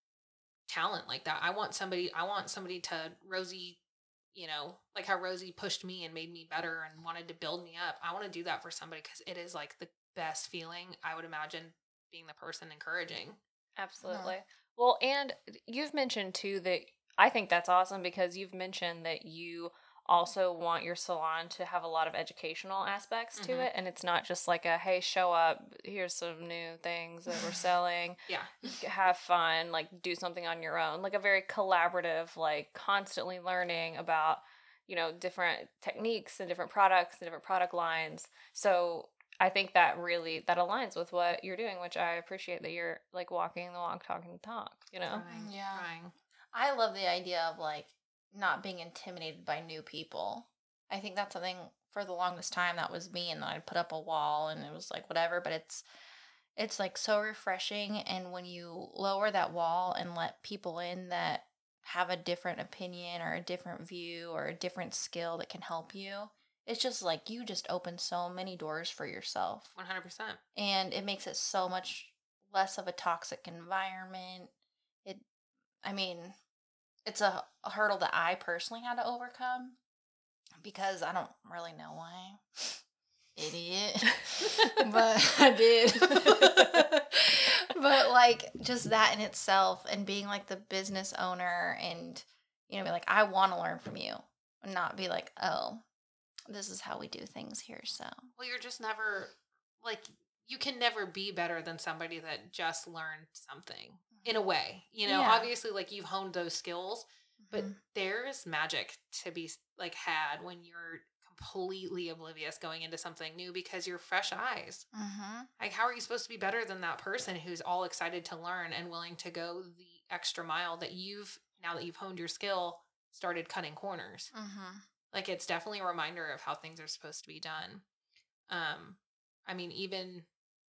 talent like that. I want somebody, I want somebody to Rosie, you know, like how Rosie pushed me and made me better and wanted to build me up. I want to do that for somebody because it is like the best feeling, I would imagine, being the person encouraging. Absolutely. Well, and you've mentioned too that I think that's awesome because you've mentioned that you also want your salon to have a lot of educational aspects to Mhm. it. And it's not just like a, hey, show up, here's some new things that we're selling. Yeah. Have fun, like do something on your own. Like a very collaborative, like constantly learning about, you know, different techniques and different products and different product lines. So I think that really, that aligns with what you're doing, which I appreciate that you're like walking the walk, talking the talk, you know? Trying, Yeah. trying. I love the idea of like not being intimidated by new people. I think that's something for the longest time that was me, and I'd put up a wall and it was like whatever, but it's it's like so refreshing, and when you lower that wall and let people in that have a different opinion or a different view or a different skill that can help you, it's just like you just open so many doors for yourself. one hundred percent. And it makes it so much less of a toxic environment. It I mean, it's a, a hurdle that I personally had to overcome because I don't really know why. Idiot. But I did. But like just that in itself, and being like the business owner, and you know, be like, I want to learn from you, and not be like, oh, this is how we do things here. So Well, you're just never, like, you can never be better than somebody that just learned something in a way. You know, Yeah. obviously, like, you've honed those skills, but Mhm. there's magic to be, like, had when you're completely oblivious going into something new because you're fresh eyes. Mhm. Like, how are you supposed to be better than that person who's all excited to learn and willing to go the extra mile that you've, now that you've honed your skill, started cutting corners? Mhm. Like, it's definitely a reminder of how things are supposed to be done. Um, I mean, even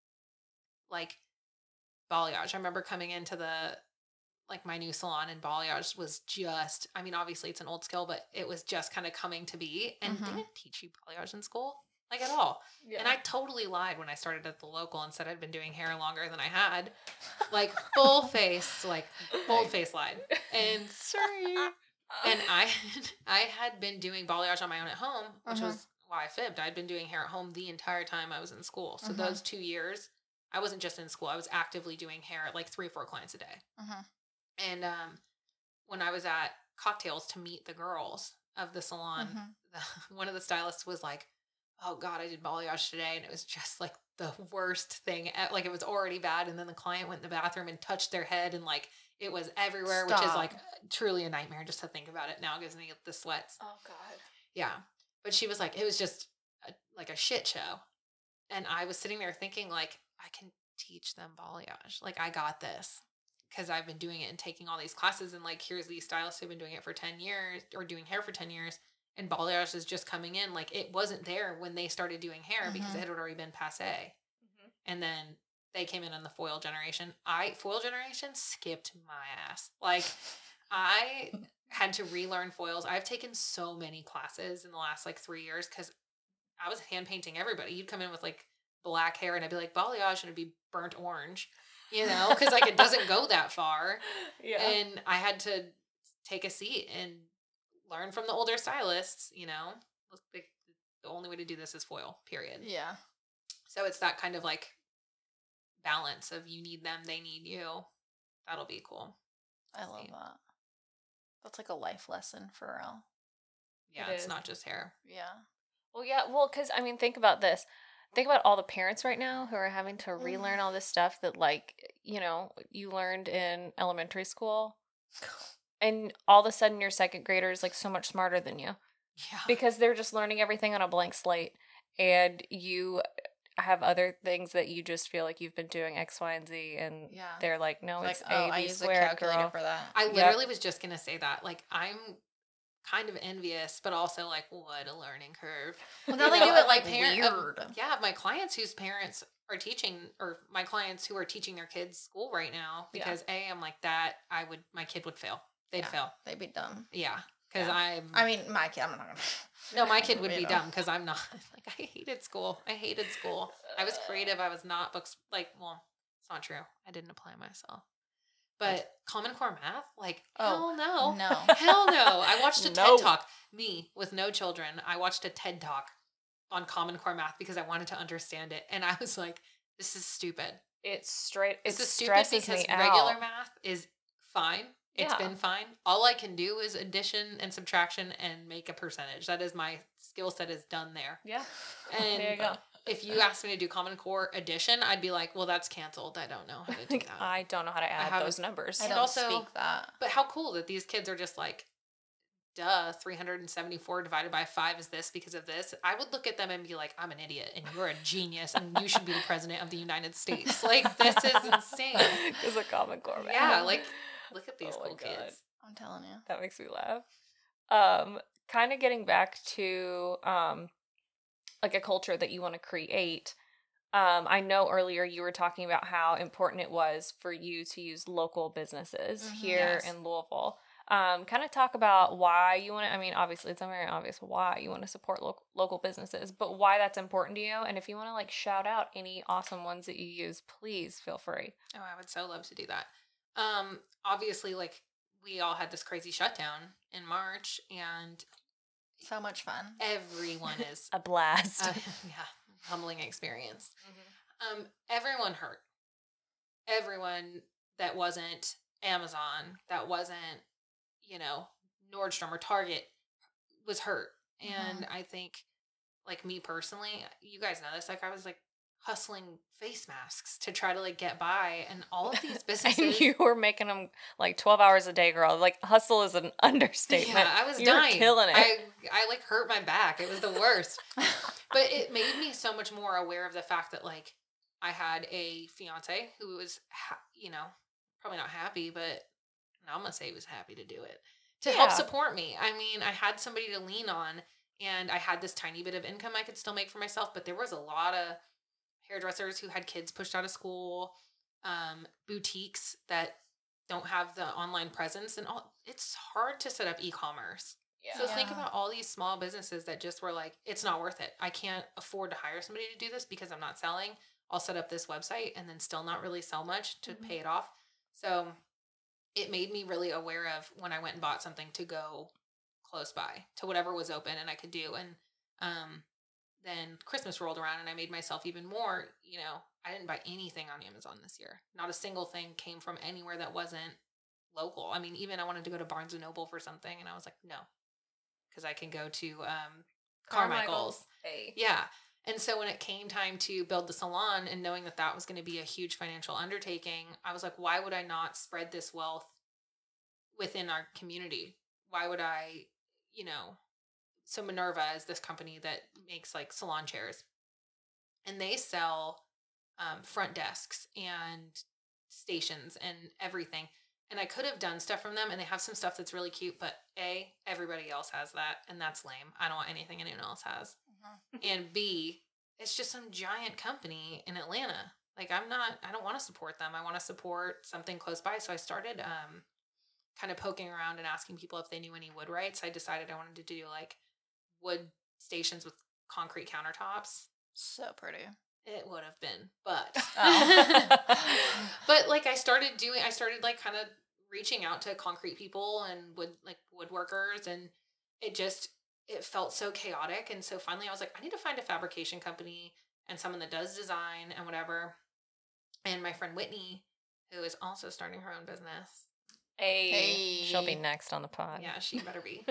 like balayage. I remember coming into the, like, my new salon, and balayage was just, I mean, obviously it's an old skill, but it was just kind of coming to be. And they Mhm. didn't teach you balayage in school, like, at all. Yeah. And I totally lied when I started at the local and said I'd been doing hair longer than I had. Like, full face, like, bold face lied. And Sorry. and I I had been doing balayage on my own at home, which Mhm. was why I fibbed. I'd been doing hair at home the entire time I was in school. So Mhm. those two years, I wasn't just in school. I was actively doing hair at like three or four clients a day. Mhm. And um, when I was at cocktails to meet the girls of the salon, Mhm. the, one of the stylists was like, "Oh God, I did balayage today," and it was just like the worst thing. e- Like, it was already bad, and then the client went in the bathroom and touched their head, and like it was everywhere, which is Stop. like truly a nightmare just to think about it. Now it gives me the sweats. Oh, God. Yeah. But she was like, it was just a, like a shit show. And I was sitting there thinking, like, I can teach them balayage. Like, I got this because I've been doing it and taking all these classes. And like, here's these stylists who've been doing it for ten years or doing hair for ten years. And balayage is just coming in. Like, it wasn't there when they started doing hair because Mhm. it had already been passe. Mhm. And then they came in on the foil generation. I, foil generation skipped my ass. Like, I had to relearn foils. I've taken so many classes in the last like three years because I was hand painting everybody. You'd come in with like black hair and I'd be like balayage, and it'd be burnt orange, you know, because like it doesn't go that far. Yeah. And I had to take a seat and learn from the older stylists, you know. Like, the only way to do this is foil, period. Yeah. So it's that kind of like balance of you need them, they need you. That'll be cool. I love See. that. That's like a life lesson for real. Yeah, It it's is. not just hair. Yeah. Well, yeah, well, because, I mean, think about this. Think about all the parents right now who are having to Mm. relearn all this stuff that, like, you know, you learned in elementary school. And all of a sudden, your second grader is, like, so much smarter than you Yeah. because they're just learning everything on a blank slate. And you have other things that you just feel like you've been doing X, Y, and Z. And Yeah. they're like, no, Like, it's oh, A, I B use a squared, calculator girl. for that. I Yep. literally was just going to say that. Like, I'm kind of envious, but also like, what a learning curve. Well, now You they know, do of it my like parent- of- weird. Yeah, of my clients whose parents are teaching, or my clients who are teaching their kids school right now, Yeah. because A, I'm like that, I would, my kid would fail. They'd Yeah. fail. They'd be dumb. Yeah. Because Yeah. I'm, I mean, my kid, I'm not gonna. no, my kid would you be know. dumb because I'm not. Like, I hated school. I hated school. I was creative. I was not books. Like, well, it's not true. I didn't apply myself. But Common Core math, like, Oh, hell no. no. Hell no. I watched a No. TED Talk. Me, with no children, I watched a TED Talk on Common Core math because I wanted to understand it. And I was like, this is stupid. It's straight, it This is stupid stresses because me regular out. math is fine. It's Yeah. been fine. All I can do is addition and subtraction and make a percentage. That is my skill set is done there. Yeah. And There you go. if you asked me to do Common Core addition, I'd be like, well, that's canceled. I don't know how to do Like, that. I don't know how to add haven't- those numbers. I And don't also- speak that. But how cool that these kids are just like, duh, three hundred seventy-four divided by five is this because of this. I would look at them and be like, I'm an idiot and you're a genius and you should be the president of the United States. Like, this is insane. Because a Common Core, man. Yeah, like, look at these Oh my cool God. kids. I'm telling you. That makes me laugh. Um, kind of getting back to um, like a culture that you want to create. Um, I know earlier you were talking about how important it was for you to use local businesses Mhm. here Yes. in Louisville. Um, kind of talk about why you want to. I mean, obviously, it's very obvious why you want to support lo- local businesses, but why that's important to you. And if you want to like shout out any awesome ones that you use, please feel free. Oh, I would so love to do that. Um, obviously, like, we all had this crazy shutdown in March, and So much fun. everyone is, A blast. uh, yeah, humbling experience. Um, everyone hurt. Everyone that wasn't Amazon, that wasn't, you know, Nordstrom or Target was hurt. And I think, like, me personally, you guys know this, like, I was like hustling face masks to try to like get by, and all of these businesses. And you were making them like twelve hours a day, girl. Like, hustle is an understatement. Yeah, I was you were dying. killing it. I, I like hurt my back. It was the worst. But it made me so much more aware of the fact that, like, I had a fiance who was, ha- you know, probably not happy, but I'm going to say he was happy to do it, to help Yeah. support me. I mean, I had somebody to lean on, and I had this tiny bit of income I could still make for myself, but there was a lot of hairdressers who had kids pushed out of school, um, boutiques that don't have the online presence, and all. It's hard to set up e-commerce. So think Yeah. about all these small businesses that just were like, it's not worth it. I can't afford to hire somebody to do this because I'm not selling. I'll set up this website and then still not really sell much to Mhm. pay it off. So it made me really aware of when I went and bought something to go close by to whatever was open and I could do. And um, then Christmas rolled around and I made myself even more, you know, I didn't buy anything on Amazon this year. Not a single thing came from anywhere that wasn't local. I mean, even I wanted to go to Barnes and Noble for something and I was like, no, because I can go to um, Carmichael's. Hey. Yeah. And so when it came time to build the salon and knowing that that was going to be a huge financial undertaking, I was like, why would I not spread this wealth within our community? Why would I, you know, so Minerva is this company that makes like salon chairs and they sell um, front desks and stations and everything. And I could have done stuff from them and they have some stuff that's really cute, but A, everybody else has that and that's lame. I don't want anything anyone else has. And B, it's just some giant company in Atlanta. Like I'm not, I don't want to support them. I want to support something close by. So I started um, kind of poking around and asking people if they knew any wood rights. I decided I wanted to do like wood stations with concrete countertops. So pretty. It would have been, but Oh. but like I started doing, I started like kind of reaching out to concrete people and wood like woodworkers, and it just it felt so chaotic. And so finally, I was like, I need to find a fabrication company and someone that does design and whatever. And my friend Whitney, who is also starting her own business, Hey. Hey. She'll be next on the pod. yeah, she better be.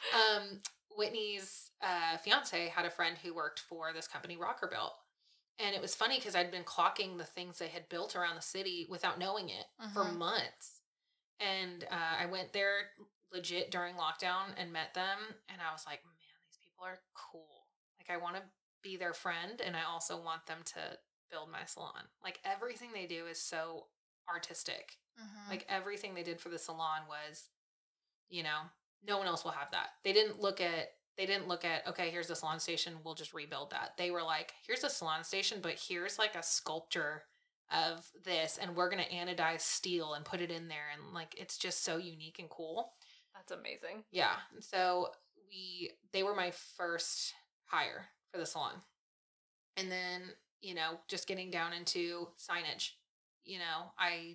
um, Whitney's uh, fiance had a friend who worked for this company, Rockerbilt. And it was funny because I'd been clocking the things they had built around the city without knowing it for Mhm. months. And uh, I went there legit during lockdown and met them. And I was like, man, these people are cool. Like, I want to be their friend. And I also want them to build my salon. Like, everything they do is so artistic. Mhm. Like, everything they did for the salon was, you know, no one else will have that. They didn't look at, they didn't look at, okay, here's the salon station, we'll just rebuild that. They were like, here's a salon station, but here's like a sculpture of this, and we're going to anodize steel and put it in there. And like, it's just so unique and cool. That's amazing. Yeah. And so we, they were my first hire for the salon. And then, you know, just getting down into signage, you know, I,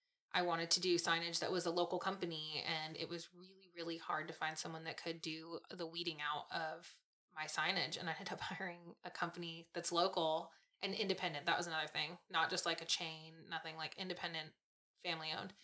I wanted to do signage that was a local company, and it was really, really hard to find someone that could do the weeding out of my signage. And I ended up hiring a company that's local and independent. That was another thing, not just like a chain, nothing, like independent, family owned.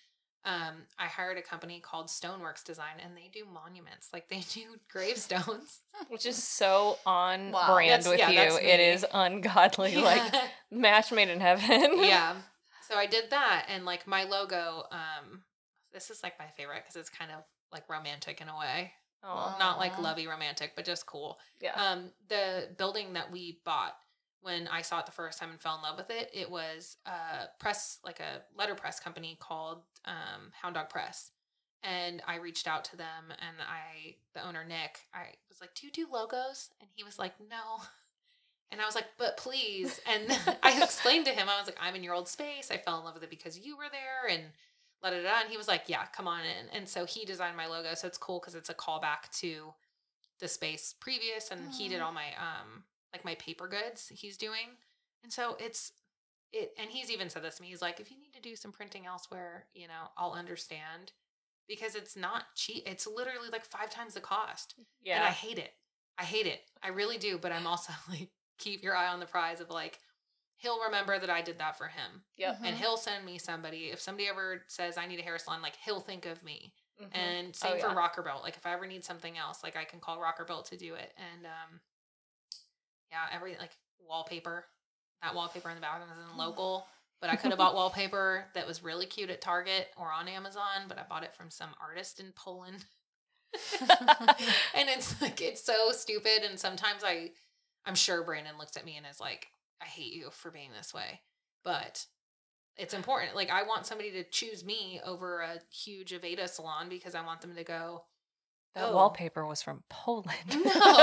um, I hired a company called Stoneworks Design, and they do monuments. Like they do gravestones. Which is so on Wow. brand That's- with yeah, you. that's It me. is ungodly. Like Yeah. match made in heaven. Yeah. So I did that, and like my logo, um, this is like my favorite because it's kind of like romantic in a way. Oh, Not like Aw. lovey romantic, but just cool. yeah. Um, the building that we bought when I saw it the first time and fell in love with it, it was a press, like a letterpress company called um, Hound Dog Press. And I reached out to them, and I, the owner Nick, I was like, "Do you do logos?" And he was like, "No." And I was like, "But please." And I explained to him, I was like, "I'm in your old space. I fell in love with it because you were there." And la da da. And he was like, "Yeah, come on in." And so he designed my logo. So it's cool because it's a callback to the space previous, and he did all my um like my paper goods he's doing. And so it's it and he's even said this to me. He's like, "If you need to do some printing elsewhere, you know, I'll understand." Because it's not cheap. It's literally like five times the cost. Yeah. And I hate it. I hate it. I really do. But I'm also like, keep your eye on the prize of like, he'll remember that I did that for him. Yep. And he'll send me somebody. If somebody ever says I need a hair salon, like he'll think of me. Mhm. And same Oh, for yeah. Rockerbilt. Like if I ever need something else, like I can call Rockerbilt to do it. And um, yeah, every like wallpaper. That wallpaper in the bathroom isn't local, but I could have bought wallpaper that was really cute at Target or on Amazon, but I bought it from some artist in Poland. And it's like it's so stupid. And sometimes I, I'm sure Brandon looks at me and is like, "I hate you for being this way," but it's important. Like I want somebody to choose me over a huge Aveda salon because I want them to go, That "Oh, wallpaper was from Poland. No.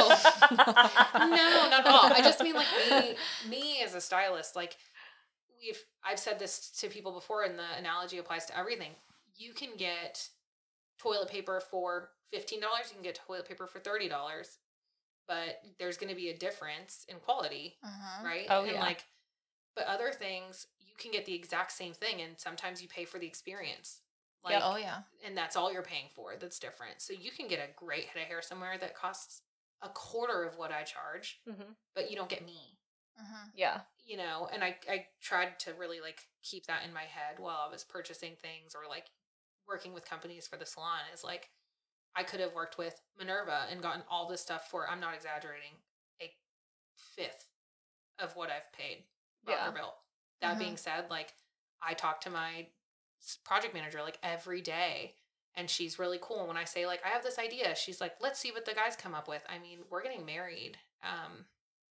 No, not at all. I just mean like me, me as a stylist, like we've, I've said this to people before, and the analogy applies to everything. You can get toilet paper for fifteen dollars. You can get toilet paper for thirty dollars, but there's going to be a difference in quality, Uh-huh. right? Oh, and yeah. like, but other things, you can get the exact same thing, and sometimes you pay for the experience. Like, Yeah, oh yeah. and that's all you're paying for. That's different. So you can get a great head of hair somewhere that costs a quarter of what I charge, Mhm. but you don't get me, Uh-huh. Yeah. you know? And I, I tried to really like keep that in my head while I was purchasing things or like working with companies for the salon is like, I could have worked with Minerva and gotten all this stuff for, I'm not exaggerating, a fifth of what I've paid Yeah. Rockerbilt. That Mhm. being said, like I talk to my s- project manager like every day, and she's really cool. And when I say like I have this idea, she's like, "Let's see what the guys come up with." I mean, we're getting married um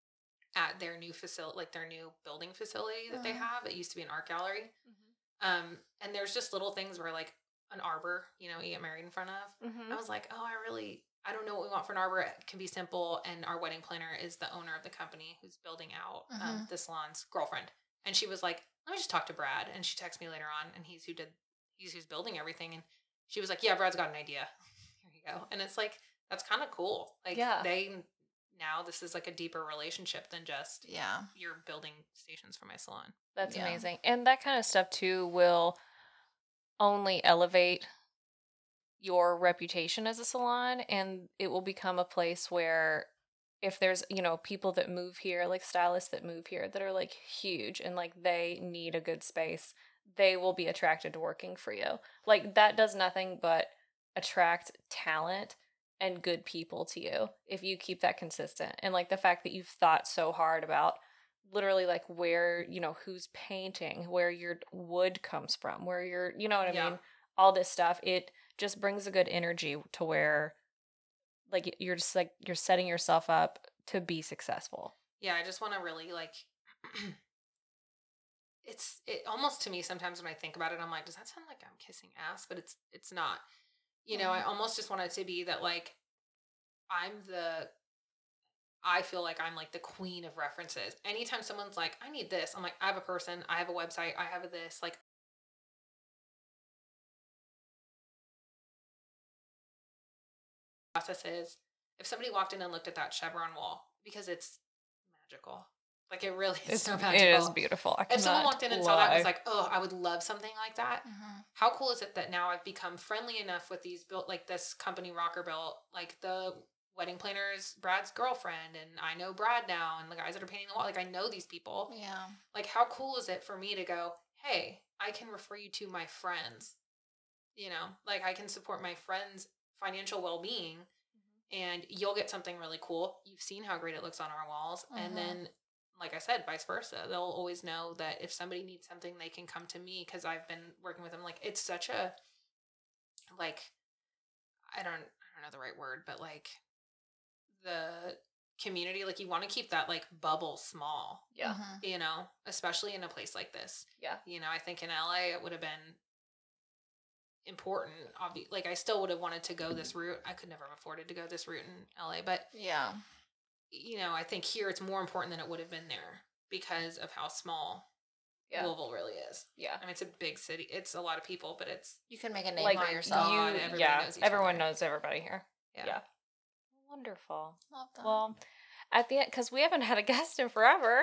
at their new facility, like their new building facility that they Mhm. have. It used to be an art gallery. Um, and there's just little things where like an arbor, you know, you get married in front of. Mhm. I was like, "Oh, I really, I don't know what we want for an arbor. It can be simple." And our wedding planner is the owner of the company who's building out um, the salon's girlfriend. And she was like, "Let me just talk to Brad." And she texted me later on, and he's who did, he's who's building everything. And she was like, "Yeah, Brad's got an idea." Here you go. And it's like, that's kind of cool. Like Yeah. they, now this is like a deeper relationship than just Yeah. you're building stations for my salon. That's Yeah. amazing. And that kind of stuff too will only elevate your reputation as a salon, and it will become a place where if there's, you know, people that move here, like stylists that move here that are like huge and like they need a good space, they will be attracted to working for you. Like that does nothing but attract talent and good people to you if you keep that consistent. And like the fact that you've thought so hard about literally like where, you know, who's painting, where your wood comes from, where your, you know what I Yeah. mean? All this stuff, it just brings a good energy to where like you're just like you're setting yourself up to be successful. Yeah, I just want to really like it's it almost to me sometimes when I think about it, I'm like, does that sound like I'm kissing ass? But it's it's not. You know, I almost just want it to be that like I'm the I feel like I'm like the queen of references. Anytime someone's like, "I need this," I'm like, "I have a person, I have a website, I have a this." Like process is if somebody walked in and looked at that chevron wall, because it's magical. Like it really is It's, so it magical. is beautiful. I If someone cannot walked in and saw that and was lie. like, "Oh, I would love something like that." Mhm. How cool is it that now I've become friendly enough with these built like this company Rockerbilt, like the wedding planner's Brad's girlfriend, and I know Brad now, and the guys that are painting the wall. Like I know these people. Yeah. Like how cool is it for me to go, "Hey, I can refer you to my friends." You know, like I can support my friends' financial well-being mm-hmm. and you'll get something really cool. You've seen how great it looks on our walls. Mm-hmm. And then, like I said, vice versa. They'll always know that if somebody needs something, they can come to me because I've been working with them. Like, it's such a, like, I don't, I don't know the right word, but like the community, like you want to keep that like bubble small. Yeah. Mm-hmm. You know, especially in a place like this. Yeah. You know, I think in L A it would have been important. Obvi- like I still would have wanted to go this route. I could never have afforded to go this route in L A, but yeah, you know, I think here it's more important than it would have been there because of how small yeah. Louisville really is. Yeah. I mean, it's a big city. It's a lot of people, but it's you can make a name like for yourself. You, everybody yeah, knows each everyone other. knows everybody here. Yeah. yeah. Wonderful. Love that. Well, at the end, because we haven't had a guest in forever,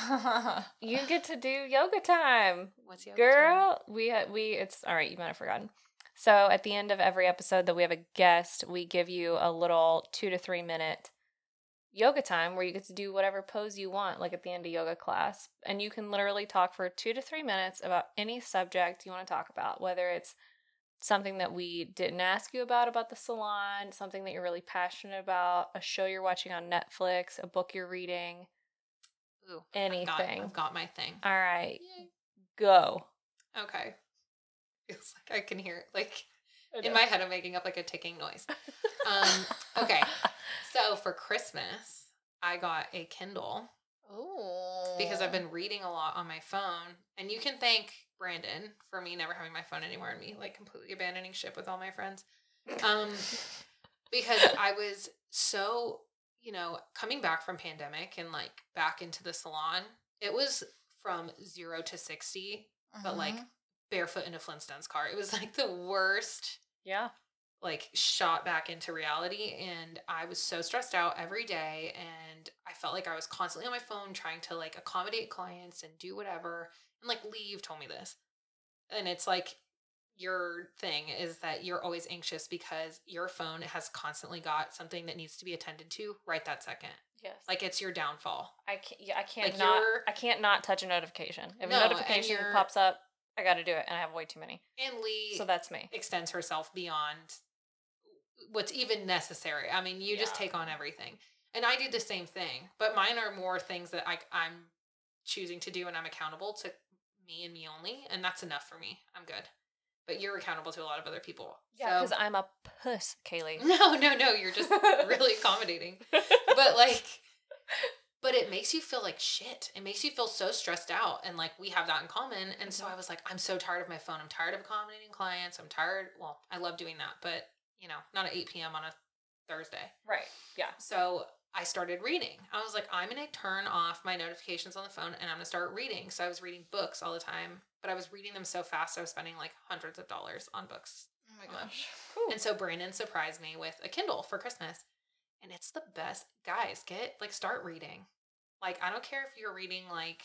you get to do yoga time. What's yoga Girl, time? we had we it's all right. You might have forgotten. So at the end of every episode that we have a guest, we give you a little two to three minute yoga time where you get to do whatever pose you want, like at the end of yoga class, and you can literally talk for two to three minutes about any subject you want to talk about, whether it's something that we didn't ask you about about the salon, something that you're really passionate about, a show you're watching on Netflix, a book you're reading. Ooh, anything. I've got, I've got my thing. All right. Yay. Go. Okay. Feels like I can hear it. Like in my head, I'm making up like a ticking noise. Um, okay. So for Christmas, I got a Kindle. Ooh. Because I've been reading a lot on my phone. And you can thank Brandon for me never having my phone anymore and me like completely abandoning ship with all my friends. Um, because I was so, you know, coming back from pandemic and like back into the salon, it was from zero to sixty, uh-huh. but like barefoot in a Flintstones car. It was like the worst. Yeah. Like shot back into reality. And I was so stressed out every day. And I felt like I was constantly on my phone trying to like accommodate clients and do whatever. And like Leave told me this. And it's like your thing is that you're always anxious because your phone has constantly got something that needs to be attended to right that second. Yes. Like it's your downfall. I can't, yeah, I can't Like not, you're- I can't not touch a notification. If No, a and notification you're- pops up, I got to do it. And I have way too many. And Lee So that's me. extends herself beyond what's even necessary. I mean, you just Yeah. take on everything. And I do the same thing, but mine are more things that I, I'm choosing to do and I'm accountable to me and me only. And that's enough for me. I'm good. But you're accountable to a lot of other people. Yeah, So- because I'm a puss, Kaylee. No, no, no. You're just really accommodating. But like, but it makes you feel like shit. It makes you feel so stressed out. And like, we have that in common. And so I was like, I'm so tired of my phone. I'm tired of accommodating clients. I'm tired. Well, I love doing that, but you know, not at eight p.m. on a Thursday. Right. Yeah. So I started reading. I was like, I'm going to turn off my notifications on the phone and I'm going to start reading. So I was reading books all the time, but I was reading them so fast. I was spending like hundreds of dollars on books. Oh my gosh. And so Brandon surprised me with a Kindle for Christmas. And it's the best. Guys, get, like, start reading. Like, I don't care if you're reading, like,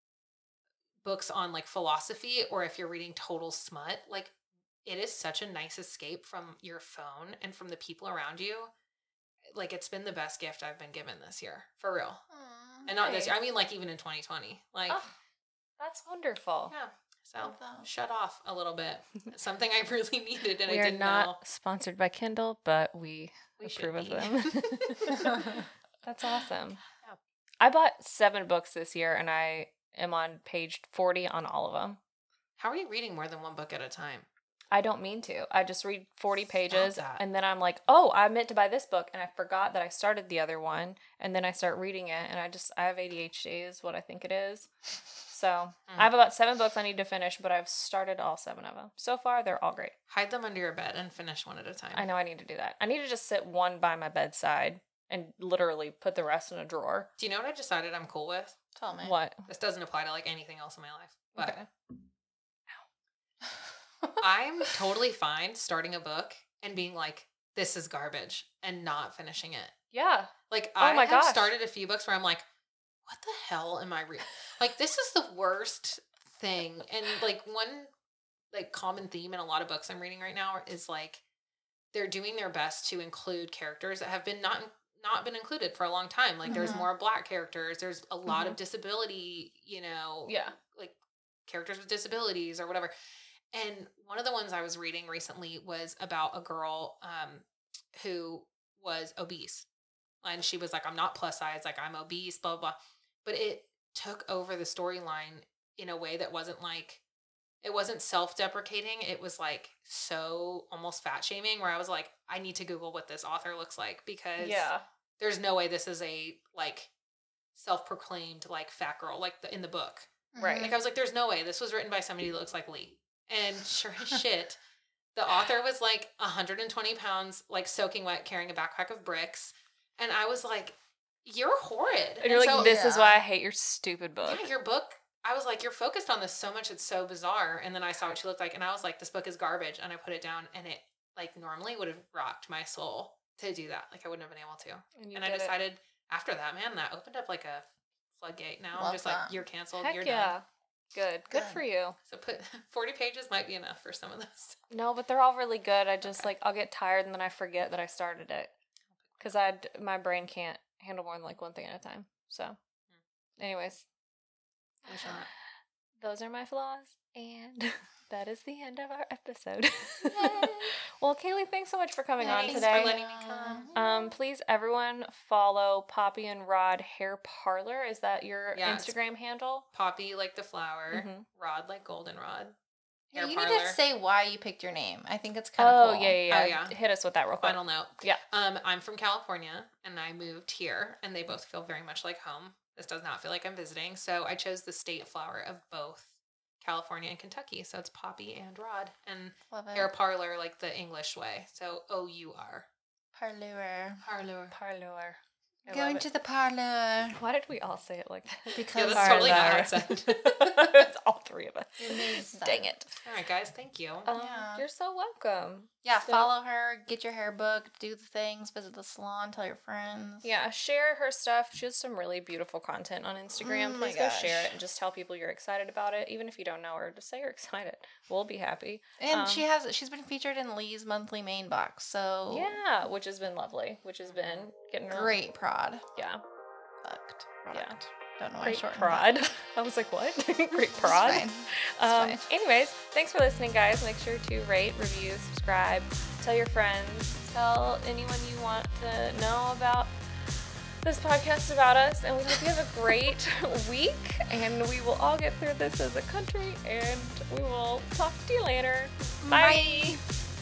books on, like, philosophy or if you're reading total smut. Like, it is such a nice escape from your phone and from the people around you. Like, it's been the best gift I've been given this year. For real. Aw, And not this year. I nice. mean, like, even in twenty twenty. Like, Oh, that's wonderful. yeah. So, Love that. shut off a little bit. It's something I really needed and we I are didn't not know. sponsored by Kindle, but we, We should approve of be. them. That's awesome. Yeah. I bought seven books this year, and I am on page forty on all of them. How are you reading more than one book at a time? I don't mean to. I just read forty Stop pages, that. and then I'm like, oh, I meant to buy this book, and I forgot that I started the other one, and then I start reading it, and I just, I have A D H D is what I think it is. So Mm. I have about seven books I need to finish, but I've started all seven of them. So far, they're all great. Hide them under your bed and finish one at a time. I know I need to do that. I need to just sit one by my bedside and literally put the rest in a drawer. Do you know what I decided I'm cool with? Tell me. What? This doesn't apply to like anything else in my life. But Okay. I'm totally fine starting a book and being like, this is garbage and not finishing it. Yeah. Like Oh I my have gosh. started a few books where I'm like, what the hell am I reading? Like this is the worst thing. And like one like common theme in a lot of books I'm reading right now is like they're doing their best to include characters that have been not not been included for a long time. Like there's Mhm. more black characters, there's a lot of disability, you know, Yeah. like characters with disabilities or whatever. And one of the ones I was reading recently was about a girl um, who was obese. And she was like, I'm not plus size, like I'm obese, blah, blah, blah. But it took over the storyline in a way that wasn't like, it wasn't self-deprecating. It was like so almost fat shaming where I was like, I need to Google what this author looks like because Yeah. there's no way this is a like self-proclaimed like fat girl like the, in the book. Right. Like I was like, there's no way this was written by somebody who looks like Lee. And sure as shit, the author was like one hundred twenty pounds, like soaking wet, carrying a backpack of bricks. And I was like, you're horrid. And you're like, so, this is yeah. why I hate your stupid book. yeah, your book, I was like, you're focused on this so much. It's so bizarre. And then I saw what she looked like. And I was like, this book is garbage. And I put it down. And it like normally would have rocked my soul to do that. Like I wouldn't have been able to. And, you And I did it. decided after that, man, that opened up like a floodgate. Now I'm Love just that. like, you're canceled. Heck you're yeah. done. Good. Good Good. for you. So put forty pages might be enough for some of those. No, but they're all really good. I just like I'll get tired and then I forget that I started it because I my brain can't handle more than like one thing at a time. So, anyways, Wish on that. those are my flaws, and that is the end of our episode. Well, Kaylee, thanks so much for coming on Thanks today. for letting me come. Um, please, everyone, follow Poppy and Rod Hair Parlor. Is that your Yeah, it's- Instagram handle? Poppy like the flower, Mhm. Rod like goldenrod. Yeah, Hair you parlor. need to say why you picked your name. I think it's kind of Oh, cool. yeah, yeah, Oh, yeah. yeah. Hit us with that real quick. Final note. Yeah. Um, I'm from California and I moved here and they both feel very much like home. This does not feel like I'm visiting. So I chose the state flower of both California and Kentucky. So it's Poppy and Rod. And Love it. hair parlor like the English way. So O U R. Parlor. Parlor. Parlor. I love Going it. to the parlor. Why did we all say it like that? Yeah, Because that's totally not how Parlor. it said. It's all three of us. it makes Dang sense. it. All right, guys. Thank you. Um, Yeah. You're so welcome. Yeah, So- follow her, get your hair booked, do the things, visit the salon, tell your friends. Yeah, share her stuff. She has some really beautiful content on Instagram. Oh my Please go share gosh. it and just tell people you're excited about it. Even if you don't know her, just say you're excited. We'll be happy. And Um, she has she's been featured in Lee's monthly main box, so Yeah, which has been lovely. Which has been getting her- great prod. Yeah, Fucked. yeah. Product. Don't know why I Great shortened prod. that. I was like, what? Great It's prod. fine. It's Um, fine. anyways, thanks for listening, guys. Make sure to rate, review, subscribe, tell your friends, tell anyone you want to know about this podcast about us. And we hope you have a great week. And we will all get through this as a country. And we will talk to you later. Bye.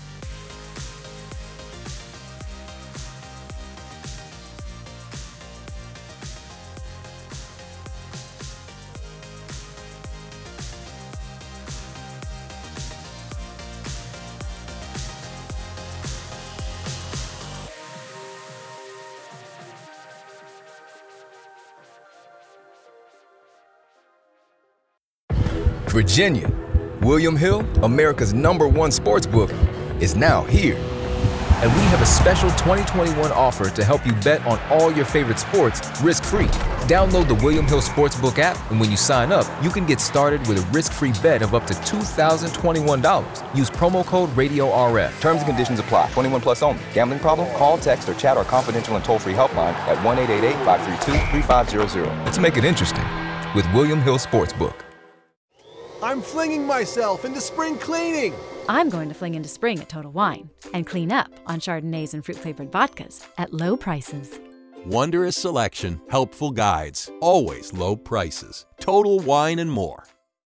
Virginia, William Hill, America's number one sports book, is now here. And we have a special twenty twenty-one offer to help you bet on all your favorite sports risk-free. Download the William Hill Sportsbook app, and when you sign up, you can get started with a risk-free bet of up to two thousand twenty-one dollars. Use promo code RadioRF. Terms and conditions apply. twenty-one plus only. Gambling problem? Call, text, or chat our confidential and toll-free helpline at one eight eight eight, five three two, three five zero zero. Let's make it interesting with William Hill Sportsbook. I'm flinging myself into spring cleaning. I'm going to fling into spring at Total Wine and clean up on Chardonnays and fruit-flavored vodkas at low prices. Wondrous selection, helpful guides, always low prices. Total Wine and more.